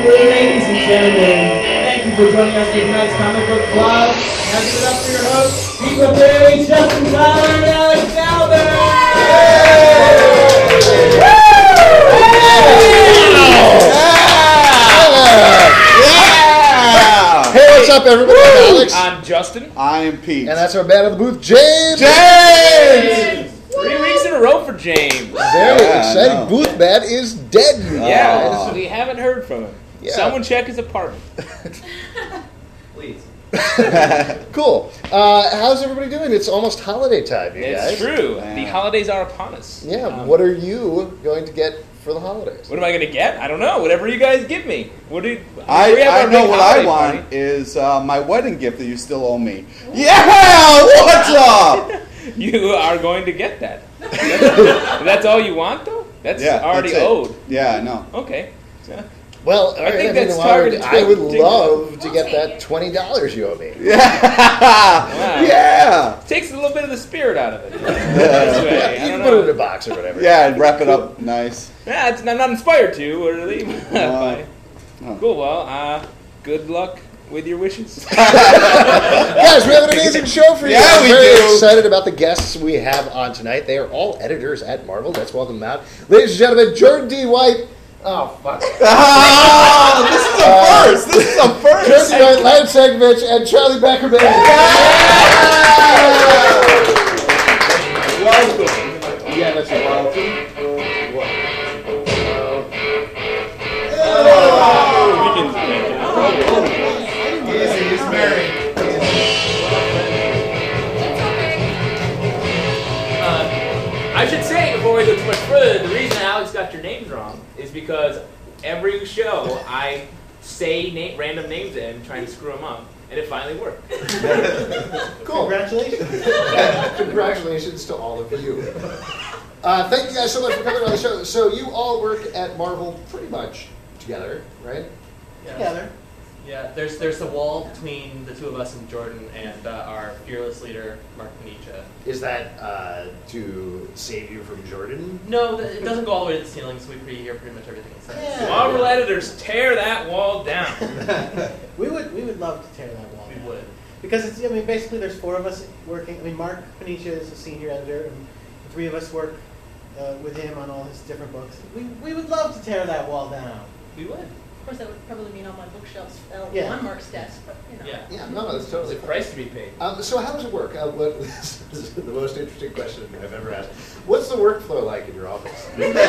Ladies and gentlemen, thank you for joining us for tonight's Comic Book Club. Now give it up for your hosts, Pete Berry, Justin Tyler, and Alex Albert! Hey, what's up, everybody? I'm Alex. I'm Justin. I'm Pete. And that's our man of the booth, James. James! 3 weeks in a row for James. Very exciting. Booth man is dead. Yeah, we haven't heard from him. Yeah. Someone check his apartment. Please. Cool. How's everybody doing? It's almost holiday time, you guys. It's true. Yeah. The holidays are upon us. Yeah. What are you going to get for the holidays? What am I going to get? I don't know. Whatever you guys give me. What do I know what I want is my wedding gift that you still owe me. Yeah! What's up? You are going to get that. That's all you want, though? That's already that's it. owed. Yeah, I know. Okay. So, Well, I think that's targeted I would to- love to get that $20 you owe me. Yeah! Wow. Yeah! Takes a little bit of the spirit out of it. This way. You I can don't put it in know. a box or whatever. Yeah, and wrap it up nice. Yeah, I'm not inspired to, really. No. Cool. Well, good luck with your wishes. Guys, we have an amazing show for you. Yeah, I'm we very do. excited about the guests we have on tonight. They are all editors at Marvel. Let's welcome them out. Ladies and gentlemen, Jordan D. White. Oh, fuck. Oh, this is a first! This is a first! Jordan D. White, Lance Segovich, and Charlie Beckerman. Welcome. Yeah, that's it. Easy, he's married. I should say, before we go too much further, the reason Alex got your names wrong is because every show I say random names in, trying to screw them up, and it finally worked. Cool. Congratulations. Congratulations to all of you. Thank you guys so much for coming on the show. So you all work at Marvel pretty much together, right? Together. Yeah, there's the wall between the two of us and Jordan and our fearless leader, Mark Panicia. Is that to save you from Jordan? No, it doesn't go all the way to the ceiling, so we hear pretty much everything it says. Yeah. Marvel editors, tear that wall down. We would love to tear that wall We down. would. Because it's, I mean, basically there's 4 of us working. I mean, Mark Panicia is a senior editor, and the 3 of us work with him on all his different books. We would love to tear that wall down. We would. Of course, that would probably mean on my bookshelves Yeah. on Mark's desk, but you know. Yeah. Yeah, no, that's There's totally a price to be paid. So how does it work? This is the most interesting question I've ever asked. What's the workflow like in your office?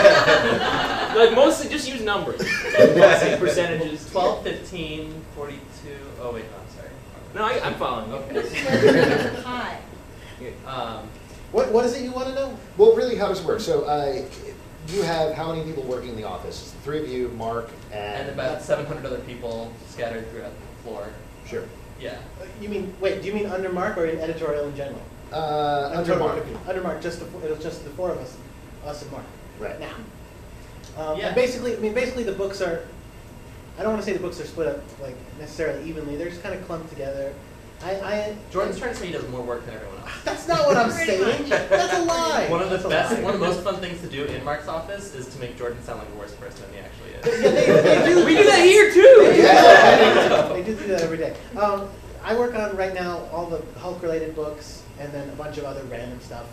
Like, mostly just use numbers. Mostly percentages. 12, 15, 42. Oh, wait, no, I'm sorry. No, I'm following. This Okay. is where the numbers are high. What is it you want to know? Well, really, how does it work? So you have how many people working in the office? It's the 3 of you, Mark, And about 700 other people scattered throughout the floor. Sure. Yeah. You mean, wait, do you mean under Mark or in editorial in general? Under Mark. Under Mark, it was just the 4 of us and Mark. Right. Now. Yeah. And basically the books are, I don't want to say the books are split up like necessarily evenly. They're just kind of clumped together. Jordan's trying to say he does more work than everyone else. That's not what I'm Pretty saying. much. That's a lie. One of the That's a lie. one of the most fun things to do in Mark's office is to make Jordan sound like a worse person than he actually is. Yeah, they do. We do that here too. Yeah. They do that every day. I work on right now all the Hulk-related books and then a bunch of other random stuff.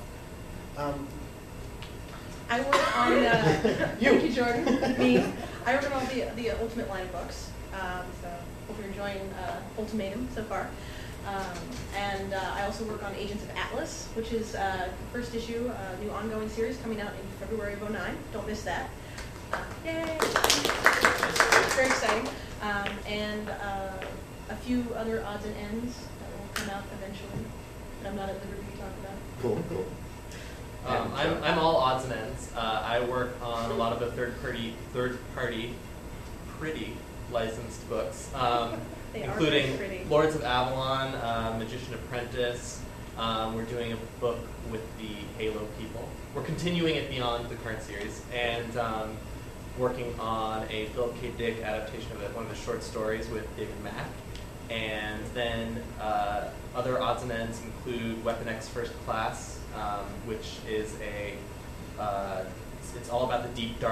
I work on You. Thank you, Jordan. Me. I work on all the Ultimate line of books. So hope you're enjoying Ultimatum so far. And I also work on Agents of Atlas, which is first issue, new ongoing series coming out in February of 2009. Don't miss that. Yay! It's very exciting. And a few other odds and ends that will come out eventually, that I'm not at liberty to talk about. Cool, cool. I'm all odds and ends. I work on a lot of the third party, pretty licensed books, They are including very pretty. Lords of Avalon, Magician Apprentice. We're doing a book with the Halo people. We're continuing it beyond the current series, and working on a Philip K. Dick adaptation of one of his short stories with David Mack. And then other odds and ends include Weapon X First Class, which is it's all about the deep, dark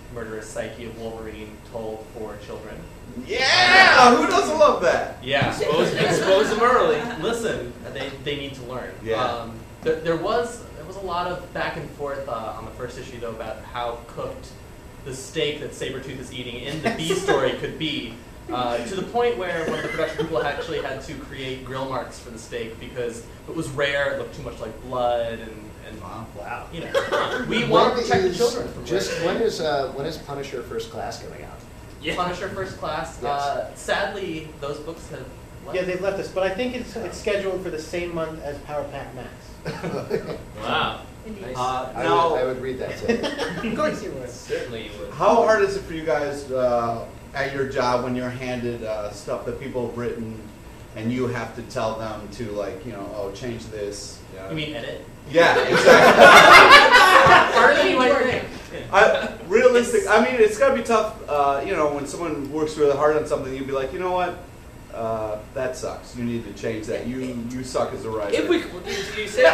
murderous psyche of Wolverine told for children. Yeah! Who doesn't love that? Yeah. Expose them early. Listen, they need to learn. Yeah. There was a lot of back and forth on the first issue, though, about how cooked the steak that Sabretooth is eating in the B story could be, to the point where one of the production people actually had to create grill marks for the steak because it was rare, it looked too much like blood, and Wow. you know, we want to protect the children from Just rare. when is Punisher First Class coming out? Yeah. Punisher First Class. Yes. Sadly, those books have left. Yeah, they've left us, but I think it's scheduled for the same month as Power Pack Max. Wow. Indeed. Now, I would read that too. Of course you would. Certainly you would. how hard is it for you guys at your job when you're handed stuff that people have written and you have to tell them to, like, you know, oh, change this? You mean edit? Yeah, exactly. Harder than you might think. Realistic. I mean, it's gotta be tough. You know, when someone works really hard on something, you'd be like, you know what? That sucks. You need to change that. You suck as a writer. If we, you say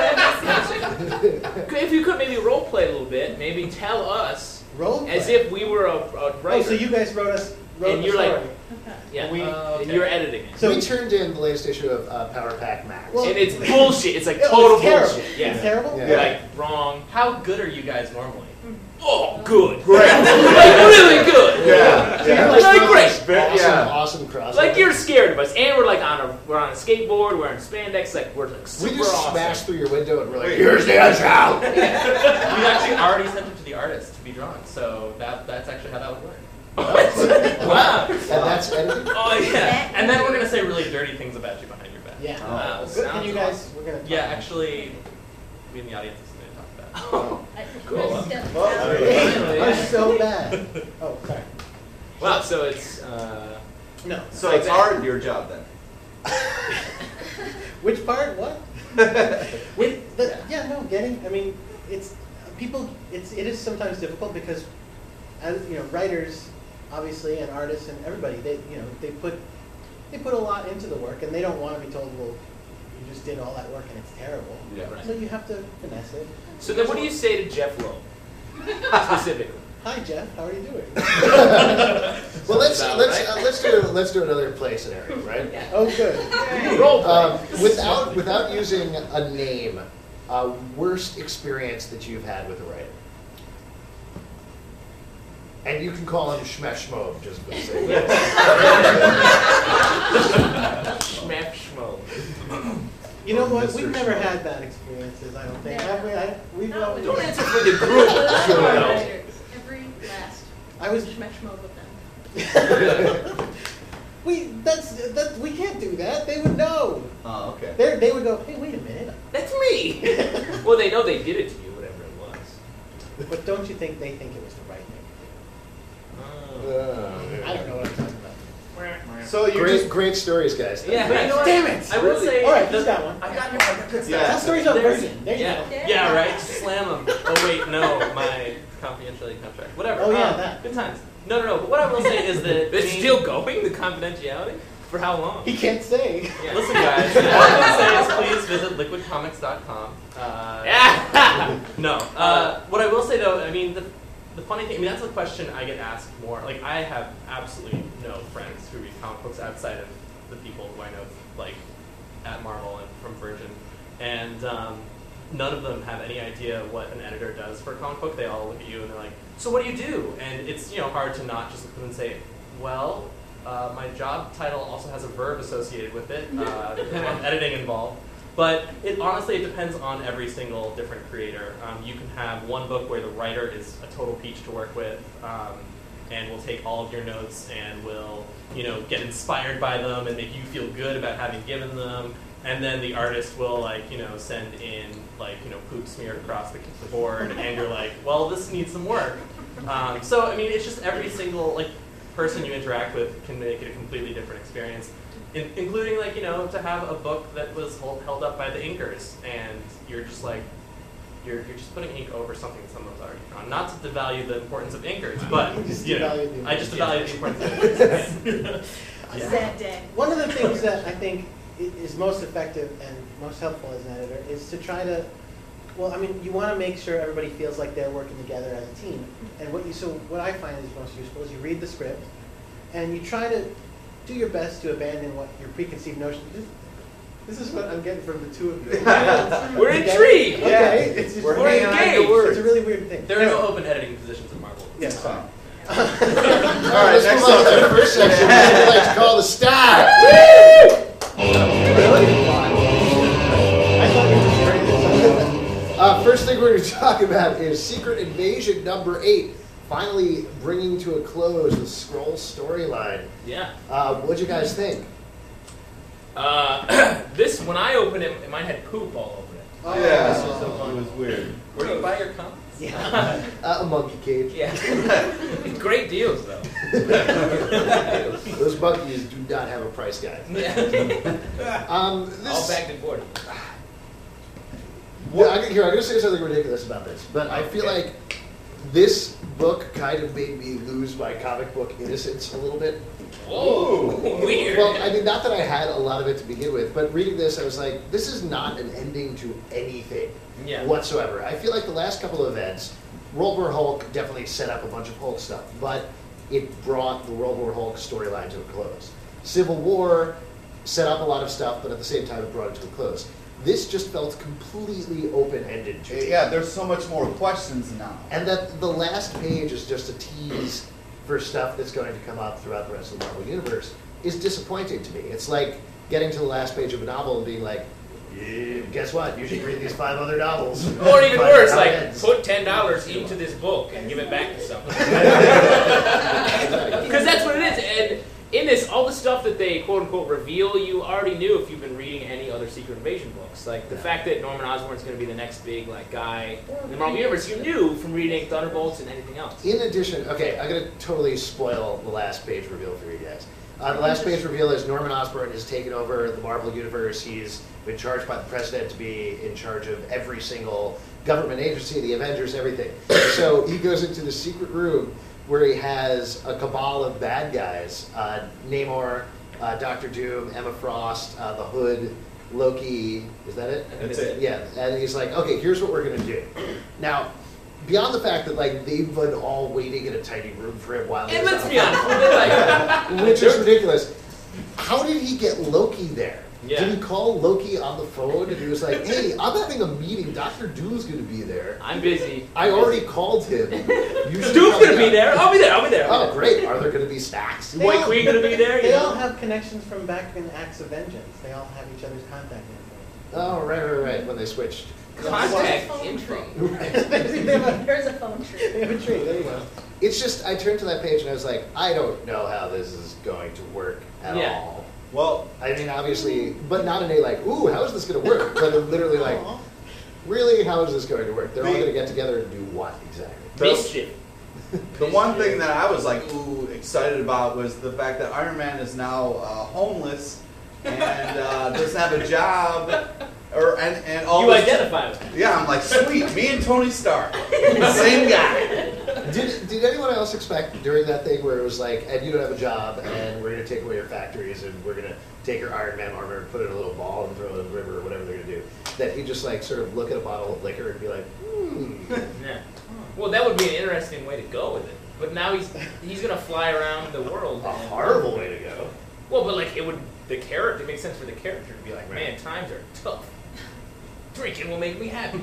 that, if you could maybe role play a little bit, maybe tell us Role as play. if we were a writer. Oh, so you guys wrote And the you're like- story. yeah, we- and you're editing it. So- we turned in the latest issue of Power Pack Max. Well- And it's bullshit. It's like It was total terrible. bullshit. It's Yeah. terrible? Yeah. Like wrong. How good are you guys normally? Oh, good. Great. Like really good. Yeah. Yeah. Like great. Yeah. Awesome crossover. Like you're scared of us, and we're like we're on a skateboard, we're in spandex, like we're like super We just awesome. smashed through your window and we're like, Wait. here's the out. We actually already sent it to the artist to be drawn, so that's actually how that would work. Wow. And that's editing. Oh yeah. And then we're gonna say really dirty things about you behind your back. Yeah. Wow, Good. Can you sounds guys? We're gonna. Talk Yeah, about it. actually, we in the audience is going to talk about it. Oh, cool. I'm so bad. Oh, sorry. Wow. So it's No. So it's hard your job then. Which part? What? Yeah, no, getting. I mean, it's people. It is sometimes difficult because, as you know, writers, obviously, and artists and everybody, they put a lot into the work, and they don't want to be told, well, you just did all that work and it's terrible. Yeah. Right. So you have to finesse it. so. Then what do you say to Jeff Lowe specifically? Hi, Jeff. How are you doing? Well, About let's do another play scenario, right? Oh, good. Role play. Without using a name, worst experience that you've had with a writer. And you can call him Shmesh Shmo, just for the sake of it. Schmap schmo. You know what? Mr. We've never Schmo. had bad experiences. I don't think. Never. Have we? We've Not always. with Don't answer for the group. Every last. I was. Schmesh mode with them. We can't do that. They would know. Oh, okay. They would go. Hey, wait a minute. That's me. Well, they know they did it to you, whatever it was. But don't you think they think it was the right thing? I don't know what I'm talking about. So you Great stories, guys. Yeah. But you know what? Damn it! I will say. All right, who's got one? I got your. Yeah. Tell stories on There's- Virgin. There you yeah. go. Yeah, right. Just slam them. Oh wait, no, my confidentiality contract. Whatever. Oh, yeah, that. Good times. No. But what I will say is that It's still going, the confidentiality? For how long? He can't say. Yeah. Listen, guys. What I will say is please visit liquidcomics.com. No. What I will say though, I mean the funny thing, I mean that's a question I get asked more. Like I have absolutely no friends who read comic books outside of the people who I know, like at Marvel and from Virgin, and none of them have any idea what an editor does for a comic book. They all look at you and they're like, "So what do you do?" And it's hard to not just look at them and say, "Well, my job title also has a verb associated with it. There's editing involved." But it depends on every single different creator. You can have one book where the writer is a total peach to work with, and will take all of your notes and will, get inspired by them and make you feel good about having given them. And then the artist will send in poop smeared across the board, and you're like, well, this needs some work. So I mean, it's just every single person you interact with can make it a completely different experience. Including to have a book that was held up by the inkers, and you're just you're just putting ink over something someone's already drawn. Not to devalue the importance of inkers, but I just devalue the importance of inkers. A sad day. One of the things that I think is most effective and most helpful as an editor is to try to Well, I mean, you want to make sure everybody feels like they're working together as a team. And what I find is most useful is you read the script, and you try to do your best to abandon what your preconceived notions. This is what I'm getting from the two of you. We're intrigued. Okay, it's just We're weird. engaged. It's a really weird thing. There are no open editing positions at Marvel. Yeah, sorry. All right, let's move on to the first section, which we like to call the stack. Really? I thought you were just ready to First thing we're going to talk about is Secret Invasion number 8, finally bringing to a close the Skrull storyline. Yeah. What'd you guys think? This, when I opened it, mine had poop all over it. Oh, Yeah, this was it so fun. was weird. Where do you buy your comics? Yeah. A monkey cage. Yeah. Great deals, though. Those monkeys do not have a price guide. All This, bagged and boarded. well, I'm going to say something ridiculous about this, but I feel like this book kind of made me lose my comic book innocence a little bit. Whoa, weird. Well, I mean, not that I had a lot of it to begin with, but reading this, I was like, this is not an ending to anything whatsoever. I feel like the last couple of events, World War Hulk definitely set up a bunch of Hulk stuff, but it brought the World War Hulk storyline to a close. Civil War set up a lot of stuff, but at the same time, it brought it to a close. This just felt completely open-ended to me. Yeah, there's so much more questions now. And that the last page is just a tease for stuff that's going to come up throughout the rest of the Marvel Universe is disappointing to me. It's like getting to the last page of a novel and being like, yeah, guess what? You should read these 5 other novels. Or even Find worse, out like, how it ends. put $10 into this book and give it back to someone. Because that's what it is. And in this, all the stuff that they quote-unquote reveal, you already knew if you've been reading any other Secret Invasion books. Like, the fact that Norman Osborn's going to be the next big guy in the Marvel Universe, you knew from reading Thunderbolts and anything else. In addition, okay, I'm going to totally spoil the last page reveal for you guys. The last page reveal is Norman Osborn has taken over the Marvel Universe. He's been charged by the president to be in charge of every single government agency, the Avengers, everything. So he goes into the secret room where he has a cabal of bad guys, Namor, Doctor Doom, Emma Frost, the Hood, Loki, is that it? That's it. Yeah, and he's like, okay, here's what we're going to do. Now, beyond the fact that they've been all waiting in a tiny room for him while And he's let's on be honest, which is ridiculous. How did he get Loki there? Yeah. Did he call Loki on the phone and he was like, hey, I'm having a meeting. Dr. Doom's going to be there. I'm busy. I already called him. You should Doom's come going to be down." there. I'll be there. I'll be there. Oh, great. Are there going to be snacks? White Queen going to be there? They all have connections from back in Acts of Vengeance. They all have each other's contact info. Oh, right. When they switched. Contact Phone info. tree. Right. There's a phone tree. They have a tree. There you go. It's just, I turned to that page and I was like, I don't know how this is going to work at Yeah. all. Well, I mean, obviously, but not in a ooh, how is this going to work? But literally really, how is this going to work? They're all going to get together and do what exactly? Mischief. the one thing that I was excited about was the fact that Iron Man is now homeless and doesn't have a job. And all You this- identify with him. Yeah, I'm like, sweet, me and Tony Stark, same guy. Did anyone else expect during that thing where it was like, and you don't have a job, and we're going to take away your factories, and we're going to take your Iron Man armor and put it in a little ball and throw it in the river or whatever they're going to do, that he'd just sort of look at a bottle of liquor and be like, Yeah. Well, that would be an interesting way to go with it. But now he's going to fly around the world. a horrible way to go. Well, but it makes sense for the character to be like, man, times are tough. Drinking will make me happy.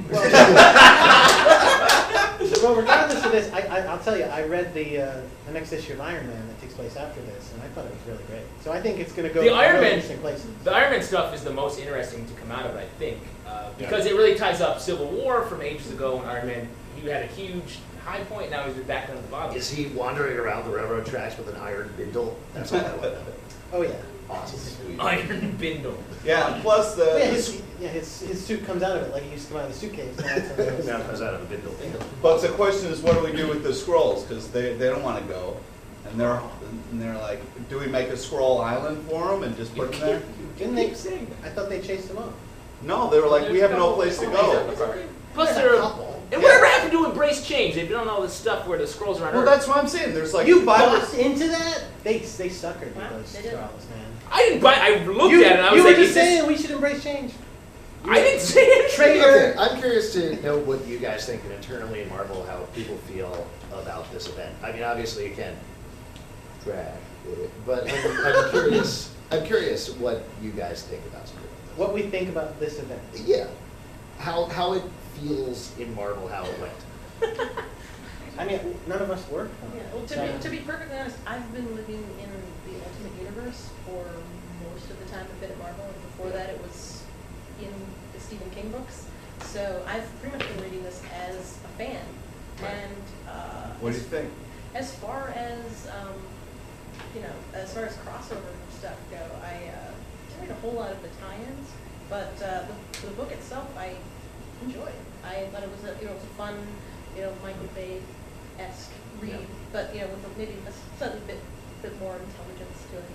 Well, regardless of this, I'll tell you, I read the next issue of Iron Man that takes place after this, and I thought it was really great. So I think it's going to go The Iron really Man- interesting places. The Iron Man stuff is the most interesting to come out of it, I think, because it really ties up Civil War from ages ago when Iron Man, he had a huge high point, now he's back down at the bottom. Is he wandering around the railroad tracks with an iron bindle? That's all I want to know. Oh yeah. Awesome. Iron Bindle. Yeah, and plus the His suit comes out of it like he used to come out of the suitcase. Now it's something else. Now it comes out of a bindle. But the question is, what do we do with the scrolls? Because they don't want to go, and they're like, do we make a scroll island for them and just put them there? Didn't they? I thought they chased him off. No, they were like, we have no place to go. Plus, There's a they're. couple. And whatever happened to embrace change? They've done all this stuff where the scrolls are on Well, Earth. that's what I'm saying. There's like You 5 bought into that? They suckered you, Wow, those they did. Skrulls, man. I didn't buy. I looked You at it. and I you was were like, just is this- saying we should embrace change. I didn't say it. Okay, I'm curious to know what you guys think, and internally in Marvel, how people feel about this event. I mean, obviously you can't trash it, but I'm curious. I'm curious what you guys think about something like What we think about this event. this. Yeah, how it feels in Marvel, how it went. I mean, none of us work on Yeah, it. well, to be perfectly honest, I've been living in the Ultimate Universe for most of the time I've been at Marvel, and before that it was in the Stephen King books. So I've pretty much been reading this as a fan. Right. And What do you think? as far as as far as crossover stuff go, I didn't read a whole lot of the tie-ins, but the book itself I enjoyed. I thought it was it was a fun, Michael Bay-esque read, Yeah. but with maybe a slightly bit more intelligence to it.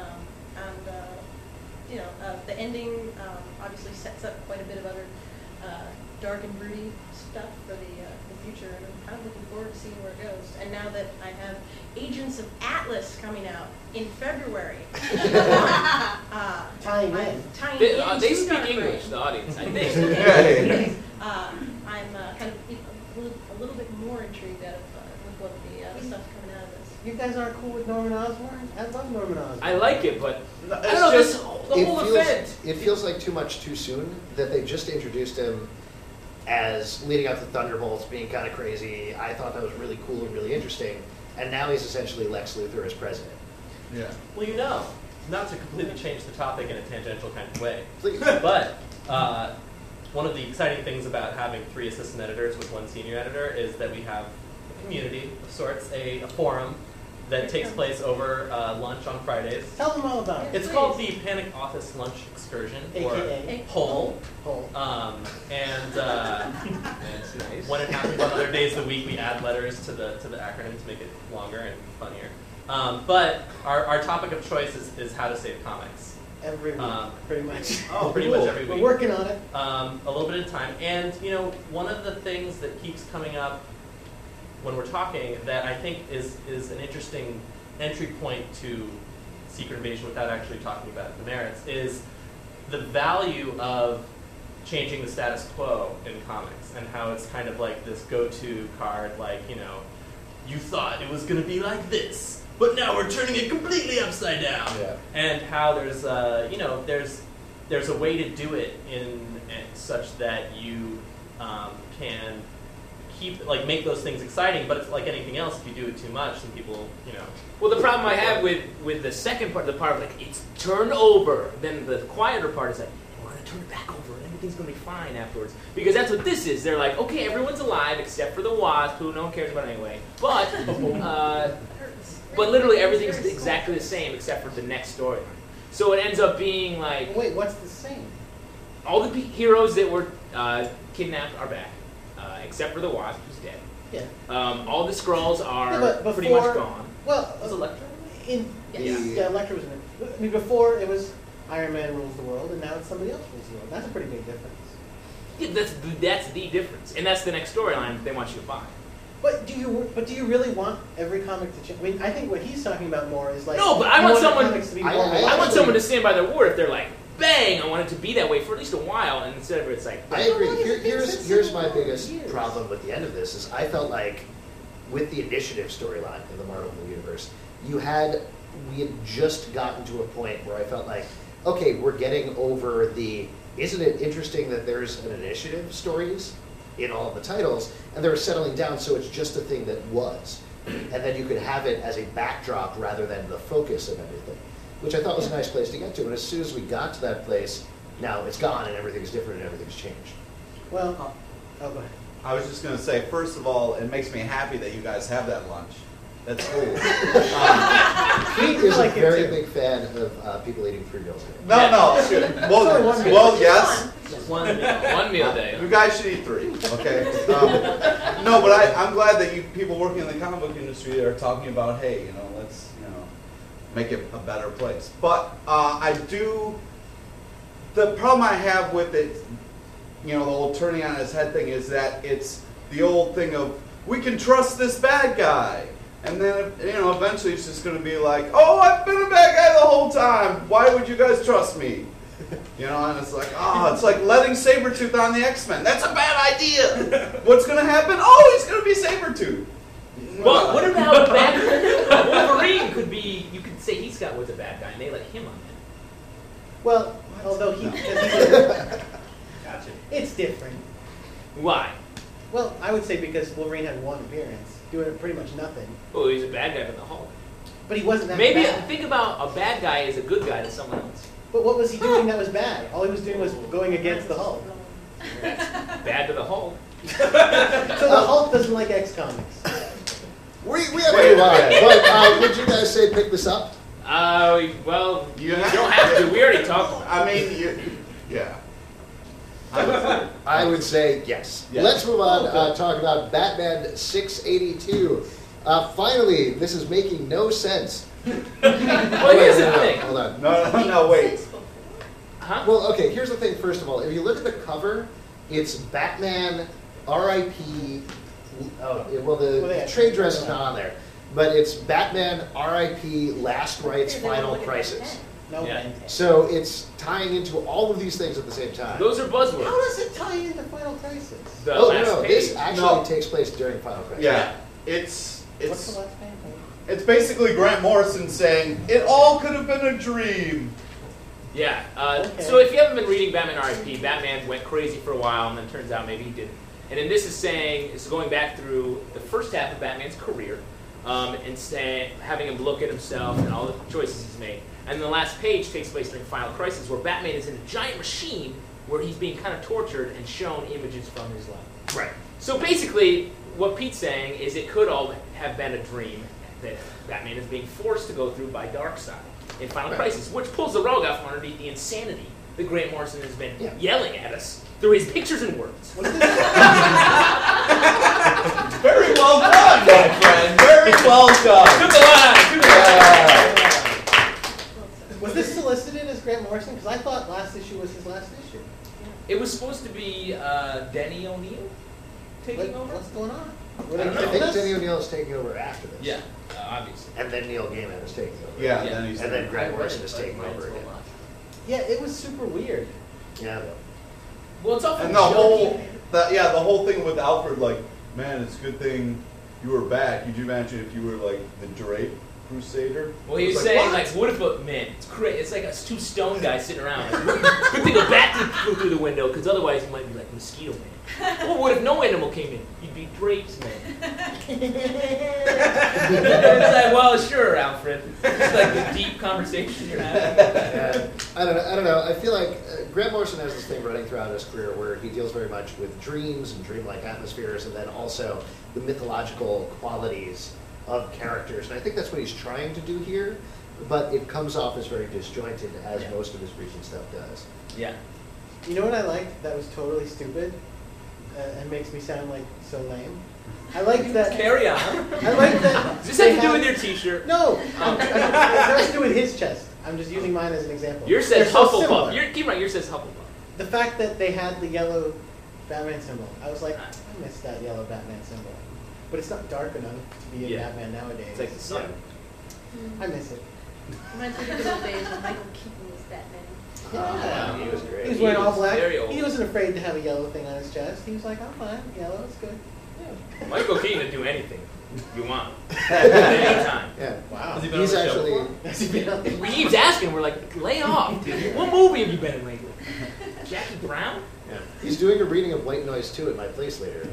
The ending obviously sets up quite a bit of other dark and broody stuff for the future, and I'm kind of looking forward to seeing where it goes. And now that I have Agents of Atlas coming out in February, Tying in. tying They, in they to speak Dark English, Reign. the audience. I think. I'm kind of a little bit more intrigued out of with what the stuff's coming out of this. You guys aren't cool with Norman Osborn? I love Norman Osborn. I like it, but No, I it's don't know. This just- the whole event. It feels like too much too soon that they just introduced him as leading up to Thunderbolts being kind of crazy. I thought that was really cool and really interesting. And now he's essentially Lex Luthor as president. Yeah. Well, not to completely change the topic in a tangential kind of way, Please. but one of the exciting things about having 3 assistant editors with 1 senior editor is that we have a community of sorts, a forum that takes place over lunch on Fridays. Tell them all about it. It's called the Panic Office Lunch Excursion, or AKA POLL. Poll. And That's nice. when it happens on other days of the week, we add letters to the acronym to make it longer and funnier. But our topic of choice is how to save comics. Every week, pretty much. Pretty much every week. We're working on it. A little bit at a time. And, one of the things that keeps coming up when we're talking that I think is an interesting entry point to Secret Invasion without actually talking about the merits is the value of changing the status quo in comics and how it's kind of like this go-to card, like, you thought it was going to be like this, but now we're turning it completely upside down. Yeah. And how there's there's a way to do it in such that you can make those things exciting, but it's like anything else. If you do it too much, then people, Well, the problem I have with the second part, the part of it's turned over, then the quieter part is like, we're going to turn it back over and everything's going to be fine afterwards. Because that's what this is. They're like, okay, everyone's alive except for the Wasp, who no one cares about anyway. But, but literally everything's exactly the same except for the next storyline. So it ends up being like, Wait, what's the same? all the heroes that were kidnapped are back, except for the Wasp, who's dead. Yeah. All the Skrulls Yeah, are but pretty before- much gone. Well, was Elektra? yeah, Elektra was in it. I mean, before it was Iron Man rules the world, and now it's somebody else rules the world. That's a pretty big difference. Yeah, that's the difference, and that's the next storyline they want you to buy. But do you really want every comic to change? I mean, I think what he's talking about more is like No, but I you want the someone- comics to be I more want I want reliable. someone to stand by their word if they're like, bang, I want it to be that way for at least a while, and instead of it's like, I agree. Well, it's been since Here's my several biggest years. problem with the end of this is I felt like with the Initiative storyline in the Marvel universe, we had just gotten to a point where I felt like, okay, we're getting over the, isn't it interesting that there's an Initiative stories in all of the titles, and they're settling down, so it's just a thing that was. And then you could have it as a backdrop rather than the focus of everything, which I thought was a nice place to get to. And as soon as we got to that place, now it's gone and everything's different and everything's changed. Well, oh, go ahead. I was just going to say, first of all, it makes me happy that you guys have that lunch. That's cool. Pete is like a it very too. big fan of people eating 3 meals a day. No. only one meal. Well, yes. One meal. one meal a day. You guys should eat 3, okay? No, but I'm glad that you people working in the comic book industry are talking about, hey, let's, make it a better place. But the problem I have with it, the whole turning on his head thing is that it's the old thing of, we can trust this bad guy. And then, eventually it's just going to be like, oh, I've been a bad guy the whole time. Why would you guys trust me? You know, and it's like, oh, it's like letting Sabretooth on the X-Men. That's a bad idea. What's going to happen? Oh, he's going to be Sabretooth. Well, what about Wolverine? Could be. You could say he's got with a bad guy, and they let him on it. Well, although Gotcha. it's different. Why? Well, I would say because Wolverine had one appearance, doing pretty much nothing. Oh, he's a bad guy in the Hulk. But he wasn't that Maybe bad. think about a bad guy is a good guy to someone else. But what was he doing that was bad? All he was doing was going against the Hulk. That's bad to the Hulk. So the Hulk doesn't like X-Comics. We have to move on. But would you guys say pick this up? Well, you don't have to. We already talked about it. I mean, yeah. I would say yes. Yeah. Let's move on. Talk about Batman 682. Finally, this is making no sense. Well, here's the thing. Hold on. No, wait. Huh? Well, okay, here's the thing, first of all. If you look at the cover, it's Batman, R.I.P. Well, the trade dress is not on there. But it's Batman, R.I.P., Last Rites, Final Crisis. No. Yeah. So it's tying into all of these things at the same time. Those are buzzwords. How does it tie into Final Crisis? The Oh, last no, page. this actually No. takes place during Final Crisis. Yeah, What's the it's last name? basically Grant Morrison saying it all could have been a dream. Yeah. Okay. So if you haven't been reading Batman R.I.P., Batman went crazy for a while, and then turns out maybe he didn't. And then this is saying, it's going back through the first half of Batman's career, and having him look at himself and all the choices he's made. And the last page takes place during Final Crisis, where Batman is in a giant machine where he's being kind of tortured and shown images from his life. Right. So basically, what Pete's saying is it could all have been a dream that Batman is being forced to go through by Darkseid in Final Right. Crisis, which pulls the rug out from underneath the insanity that Grant Morrison has been Yeah. yelling at us through his pictures and words. Very well done, my friend. Very well done. Took a lot. Was this solicited as Grant Morrison? Because I thought last issue was his last issue. It was supposed to be Denny O'Neil taking over. What's going on? I don't know. I think Denny O'Neil is taking over after this. Yeah, obviously. And then Neil Gaiman is taking over. Yeah, Yeah. then he's And then I Grant read Morrison it, is but I taking read it over so again. much. Yeah, it was super weird. Yeah. Well, it's all And the whole thing with Alfred, like, man, it's a good thing you were back. Could you imagine if you were like the Drake Crusader? Well, he was It's saying, what? like, what if a, man, it's crazy. It's like us two stone guys sitting around. Like, good thing a bat didn't flew through the window, because otherwise he might be like Mosquito Man. Well, what if no animal came in? You'd be Drake's Man. It's like, well, sure, Alfred. It's like the deep conversation you're having. I don't know. I feel like Grant Morrison has this thing running throughout his career where he deals very much with dreams and dreamlike atmospheres, and then also the mythological qualities of characters. And I think that's what he's trying to do here, but it comes off as very disjointed, as most of his recent stuff does. Yeah. You know what I liked that was totally stupid and makes me sound like so lame? I liked that. Carry on. I liked that. Does this they have to do had- with your T-shirt? No, it has to do with his chest. I'm just using mine as an example. Yours says They're so Hufflepuff. similar. Keep right. Yours says Hufflepuff. The fact that they had the yellow Batman symbol, I was like, I miss that yellow Batman symbol. But it's not dark enough to be in Yeah. Batman nowadays. It's like the sun. I miss it. Reminds me of the good old days when Michael Keaton was Batman. Yeah, he was great. He was wearing all black. very old. He wasn't afraid to have a yellow thing on his chest. He was like, I'm fine. Yellow, it's good. Michael Keaton would do anything you want. Anytime. Yeah. Wow. Has he been He's on the show actually. before? Has he been on the- We keeps asking, we're like, lay off, dude. What movie have you been in lately? Jackie Brown? Yeah. He's doing a reading of White Noise 2 at my place later.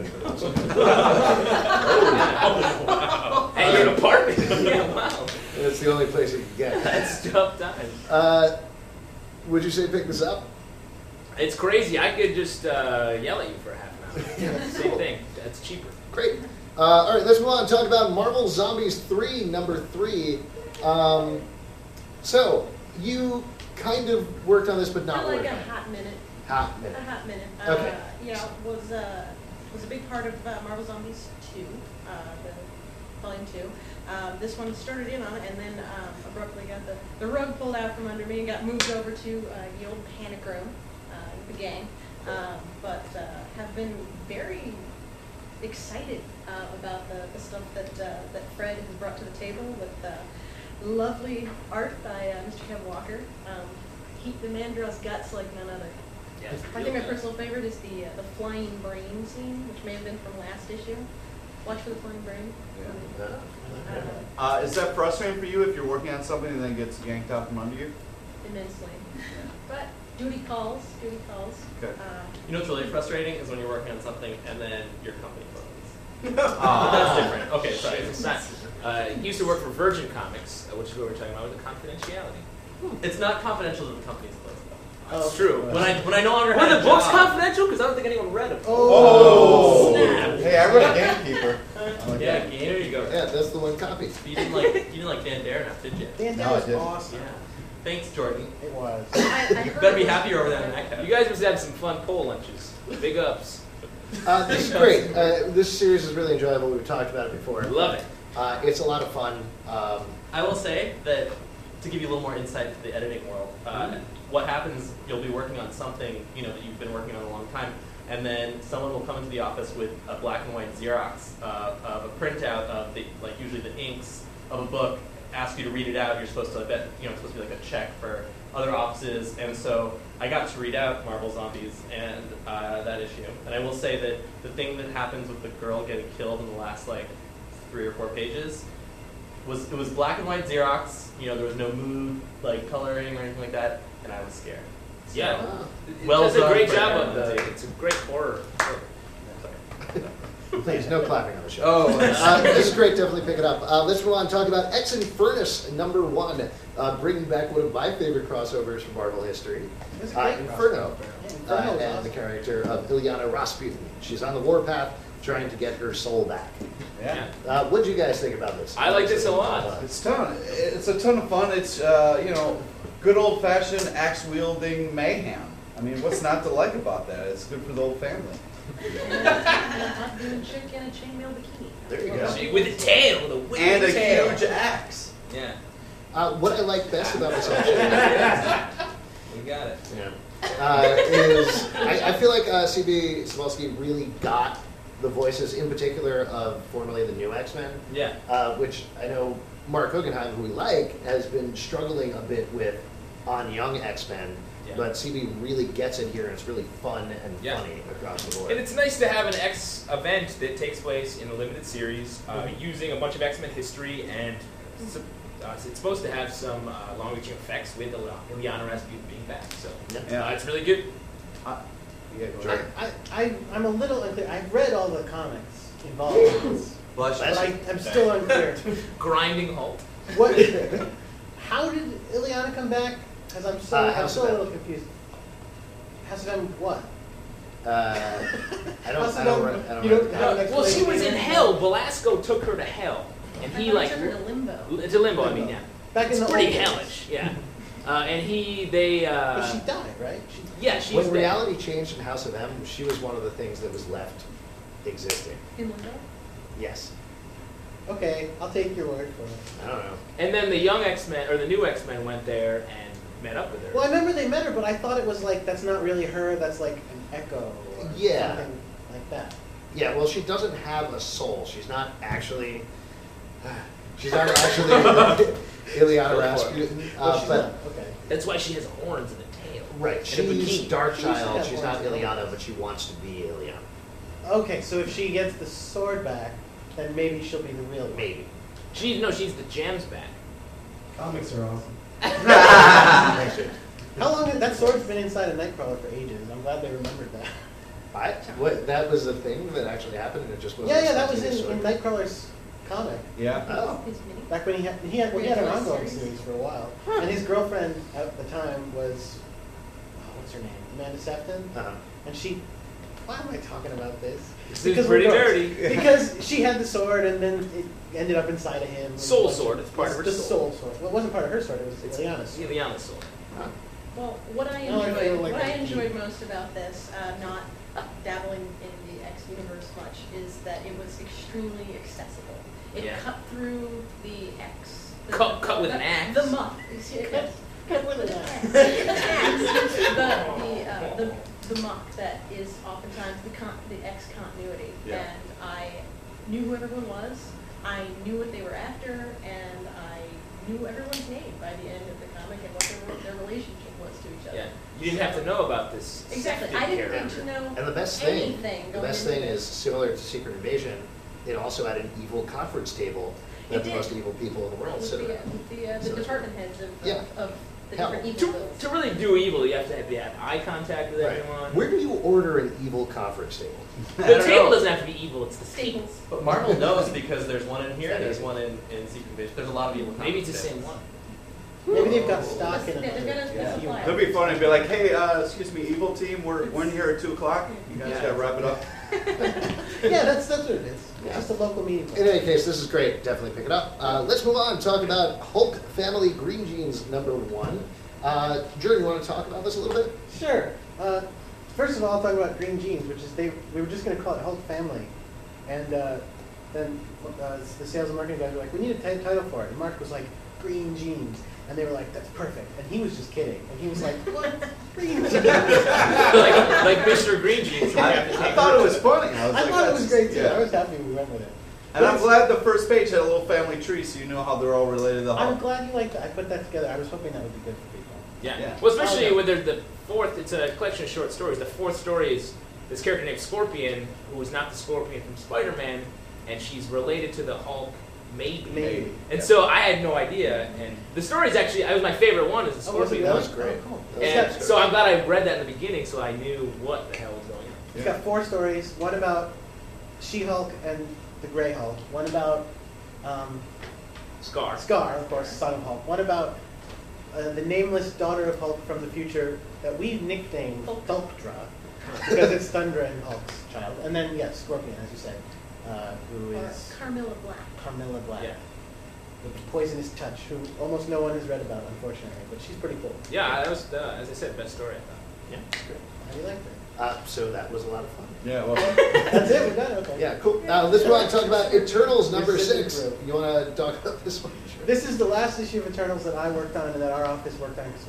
At your apartment? Yeah, wow. It's the only place you can get. That's tough times. Would you say pick this up? It's crazy. I could just yell at you for half an hour. Same thing. That's cheaper. Great. All right, let's move on and talk about Marvel Zombies 3, number 3. So, you kind of worked on this, but not For like worked a on it. hot minute. Hot minute. A hot minute. Okay. Yeah, was a big part of Marvel Zombies 2, the volume 2. This one started in on it, and then abruptly got the rug pulled out from under me and got moved over to the old panic room, the gang. But have been very excited about the stuff that Fred has brought to the table with lovely art by Mr. Kevin Walker. the man draws guts like none other. Yeah, I think my personal favorite is the flying brain scene, which may have been from last issue. Watch for the flying brain. Is that frustrating for you if you're working on something and then it gets yanked out from under you? Immensely. But duty calls. Okay. You know what's really frustrating is when you're working on something and then your company closes. Ah. That's different. Okay, sorry. It's not. He used to work for Virgin Comics, which is what we're talking about with the confidentiality. It's not confidential that the company's closed. That's true. When I no longer Were had the a books job- confidential? Because I don't think anyone read them. Oh. Snap. Hey, I read Gamekeeper. I like Yeah, that. there you go. Yeah, that's the one copy. You didn't like Dan Dare enough, did you? Dan No, Dare I was didn't. awesome. Yeah. Thanks, Jordan. It was. I You heard better be it was- happier over there than that. You guys must have some fun pole lunches. Big ups. This is great. This series is really enjoyable. We've talked about it before. Love it. It's a lot of fun. I will say that to give you a little more insight to the editing world, what happens, you'll be working on something, that you've been working on a long time, and then someone will come into the office with a black and white Xerox of a printout of usually the inks of a book, ask you to read it out. You're supposed to, it's supposed to be like a check for other offices, and so I got to read out Marvel Zombies and that issue. And I will say that the thing that happens with the girl getting killed in the last 3 or 4 pages it was black and white Xerox. There was no mood, coloring or anything like that, and I was scared. So, Yeah. well Does a done great for job that. of the. It's a great horror. Please, no clapping on the show. Oh. This is great. Definitely pick it up. Let's move on and talk about X Infernus #1, bringing back one of my favorite crossovers from Marvel history, It was a great Inferno, Yeah, Inferno was and awesome. the character of Ilyana Rasputin. She's on the warpath, trying to get her soul back. Yeah. What did you guys think about this? I like this a lot. It's a ton of fun. It's good old fashioned axe wielding mayhem. I mean, what's not to like about that? It's good for the whole family. And a hot doing chick in a chainmail bikini. There you go. She, with a tail, with a wicked And a tail. huge axe. Yeah, What I like best about this actually we got it. is I feel like C.B. Cebulski really got the voices, in particular of formerly the New X-Men, Yeah. which I know Mark Guggenheim, who we like, has been struggling a bit with on Young X-Men. Yeah. But CB really gets it here, and it's really fun and Yeah. funny across the board. And it's nice to have an X event that takes place in a limited series using a bunch of X-Men history, and it's supposed to have some long-reaching effects with Ilyana Rasputin being back. So Yeah. it's really good. Yeah, go ahead. I'm a little unclear. I've read all the comics involved in this, Blush. but I'm still unclear. Grinding halt. What? How did Ilyana come back? Because I'm still House a of M. little confused. House of M, what? I don't House of know. M, I don't you don't know. have an Well, she was explanation? in hell. Velasco took her to hell, and I he thought he took her to limbo. it's a limbo. I mean, yeah, Back in it's the pretty old days. hellish. Yeah, and But she died, right? yeah, she's When dead. reality changed in House of M, she was one of the things that was left existing. In limbo? Yes. Okay, I'll take your word for it. I don't know. And then the young X-Men, or the new X-Men, went there and met up with her. Well, I remember they met her, but I thought it was that's not really her. That's like an echo. Or Yeah. Something like that. Yeah, well, she doesn't have a soul. She's not actually. Ilyana Rasputin. Well, she's But not. Okay. That's why she has horns and a tail. right, And a she's bikini. Dark She used to Child. have She's not horns and Ilyana, horns. but she wants to be Ilyana. Okay, so if she gets the sword back, then maybe she'll be the real one. Maybe. She's the Gems back. Comics are awesome. Thanks, James. How long has that sword's been inside a Nightcrawler for ages? I'm glad they remembered that. That was a thing that actually happened, and it just wasn't. Yeah, that was spontaneous in story. Nightcrawler's comic. Yeah. Oh. His mini? Back when he had an Toy ongoing series? series for a while, and his girlfriend at the time was, what's her name, Amanda Sefton, Uh-huh. and she. Why am I talking about this? This is we're pretty girls. dirty. Because she had the sword, and then it ended up inside of him. Soul sword, it's part of her the soul. sword. Well, it wasn't part of her sword. It was It's Ilyana's sword. Ilyana's sword. Well, what I No, I feel like what I that. enjoyed most about this, not dabbling in the X universe much, is that it was extremely accessible. It Yeah. cut through the X. Cut with an axe? The muck. Cut with an axe. The muck that is oftentimes the X continuity. Yeah. And I knew who everyone was. I knew what they were after, and I knew everyone's name by the end of the comic and what their relationship was to each other. Yeah. You didn't have to know about this. Exactly. sexted I didn't character. need to know And the best anything. thing going into is this. similar to Secret Invasion. It also had an evil conference table that It the did. most evil people in the world With sit around. the department heads of Yeah. of the Hell. different evil To, bills. to really do evil, you have to have eye contact with Right. everyone. Where do you order an evil conference table? The I don't table know. doesn't have to be evil, it's the table. Staples. But Marvel knows because there's one in here and there's one in Secret Invasion. There's a lot of evil Maybe it's the comics same there. one. Maybe they've got stock in They've got another. a supply. It'd be funny to be like, hey, excuse me, evil team, we're in here at 2 o'clock. You guys Yeah. gotta wrap it up. Yeah, that's what it is. It's just a local meeting In place. any case, this is great. Definitely pick it up. Let's move on and talk about Hulk Family Green Jeans #1. Drew, you want to talk about this a little bit? Sure. First of all, I'll talk about Green Jeans, which is we were just going to call it Hulk Family, and then the sales and marketing guys were like, we need a title for it, and Mark was like, Green Jeans, and they were like, that's perfect, and he was just kidding, and he was like, what? Green Jeans? like Mr. Green Jeans. from I Captain thought it Kangaroo. was funny. I was I like, thought it was that's- great too. yeah. I was happy we went with it. And I'm glad the first page had a little family tree so you know how they're all related to the I'm Hulk. glad you liked that. I put that together. I was hoping that would be good for people. Yeah. Yeah. Well, especially Oh, yeah. when there's the fourth, it's a collection of short stories. The fourth story is this character named Scorpion, who is not the Scorpion from Spider-Man, and she's related to the Hulk, maybe. Maybe. And so I had no idea, and the story is actually, it was my favorite one, is the Oh, was it Scorpion really? one. was great. Oh, cool. That was And good. so I'm glad I read that in the beginning, so I knew what the hell was going on. It's got 4 stories. One about She-Hulk and the Grey Hulk. One about Scar. Scar, of course, son of Hulk. One about the nameless daughter of Hulk from the future that we nicknamed Thulkdra because it's Thundra and Hulk's child. And then, yes, Scorpion, as you said, who Or is Carmilla Black. Carmilla Black. Yeah. The poisonous touch, who almost no one has read about, unfortunately, but she's pretty cool. Yeah, that was, as I said, best story, I thought. Yeah, it's great. How do you like her? So that was a lot of fun. Yeah, well, That's it, we're done? Okay. Yeah, cool. Let's go on and talk about Eternals You're sitting #6. through. You want to talk about this one? Sure. This is the last issue of Eternals that I worked on and that our office worked on because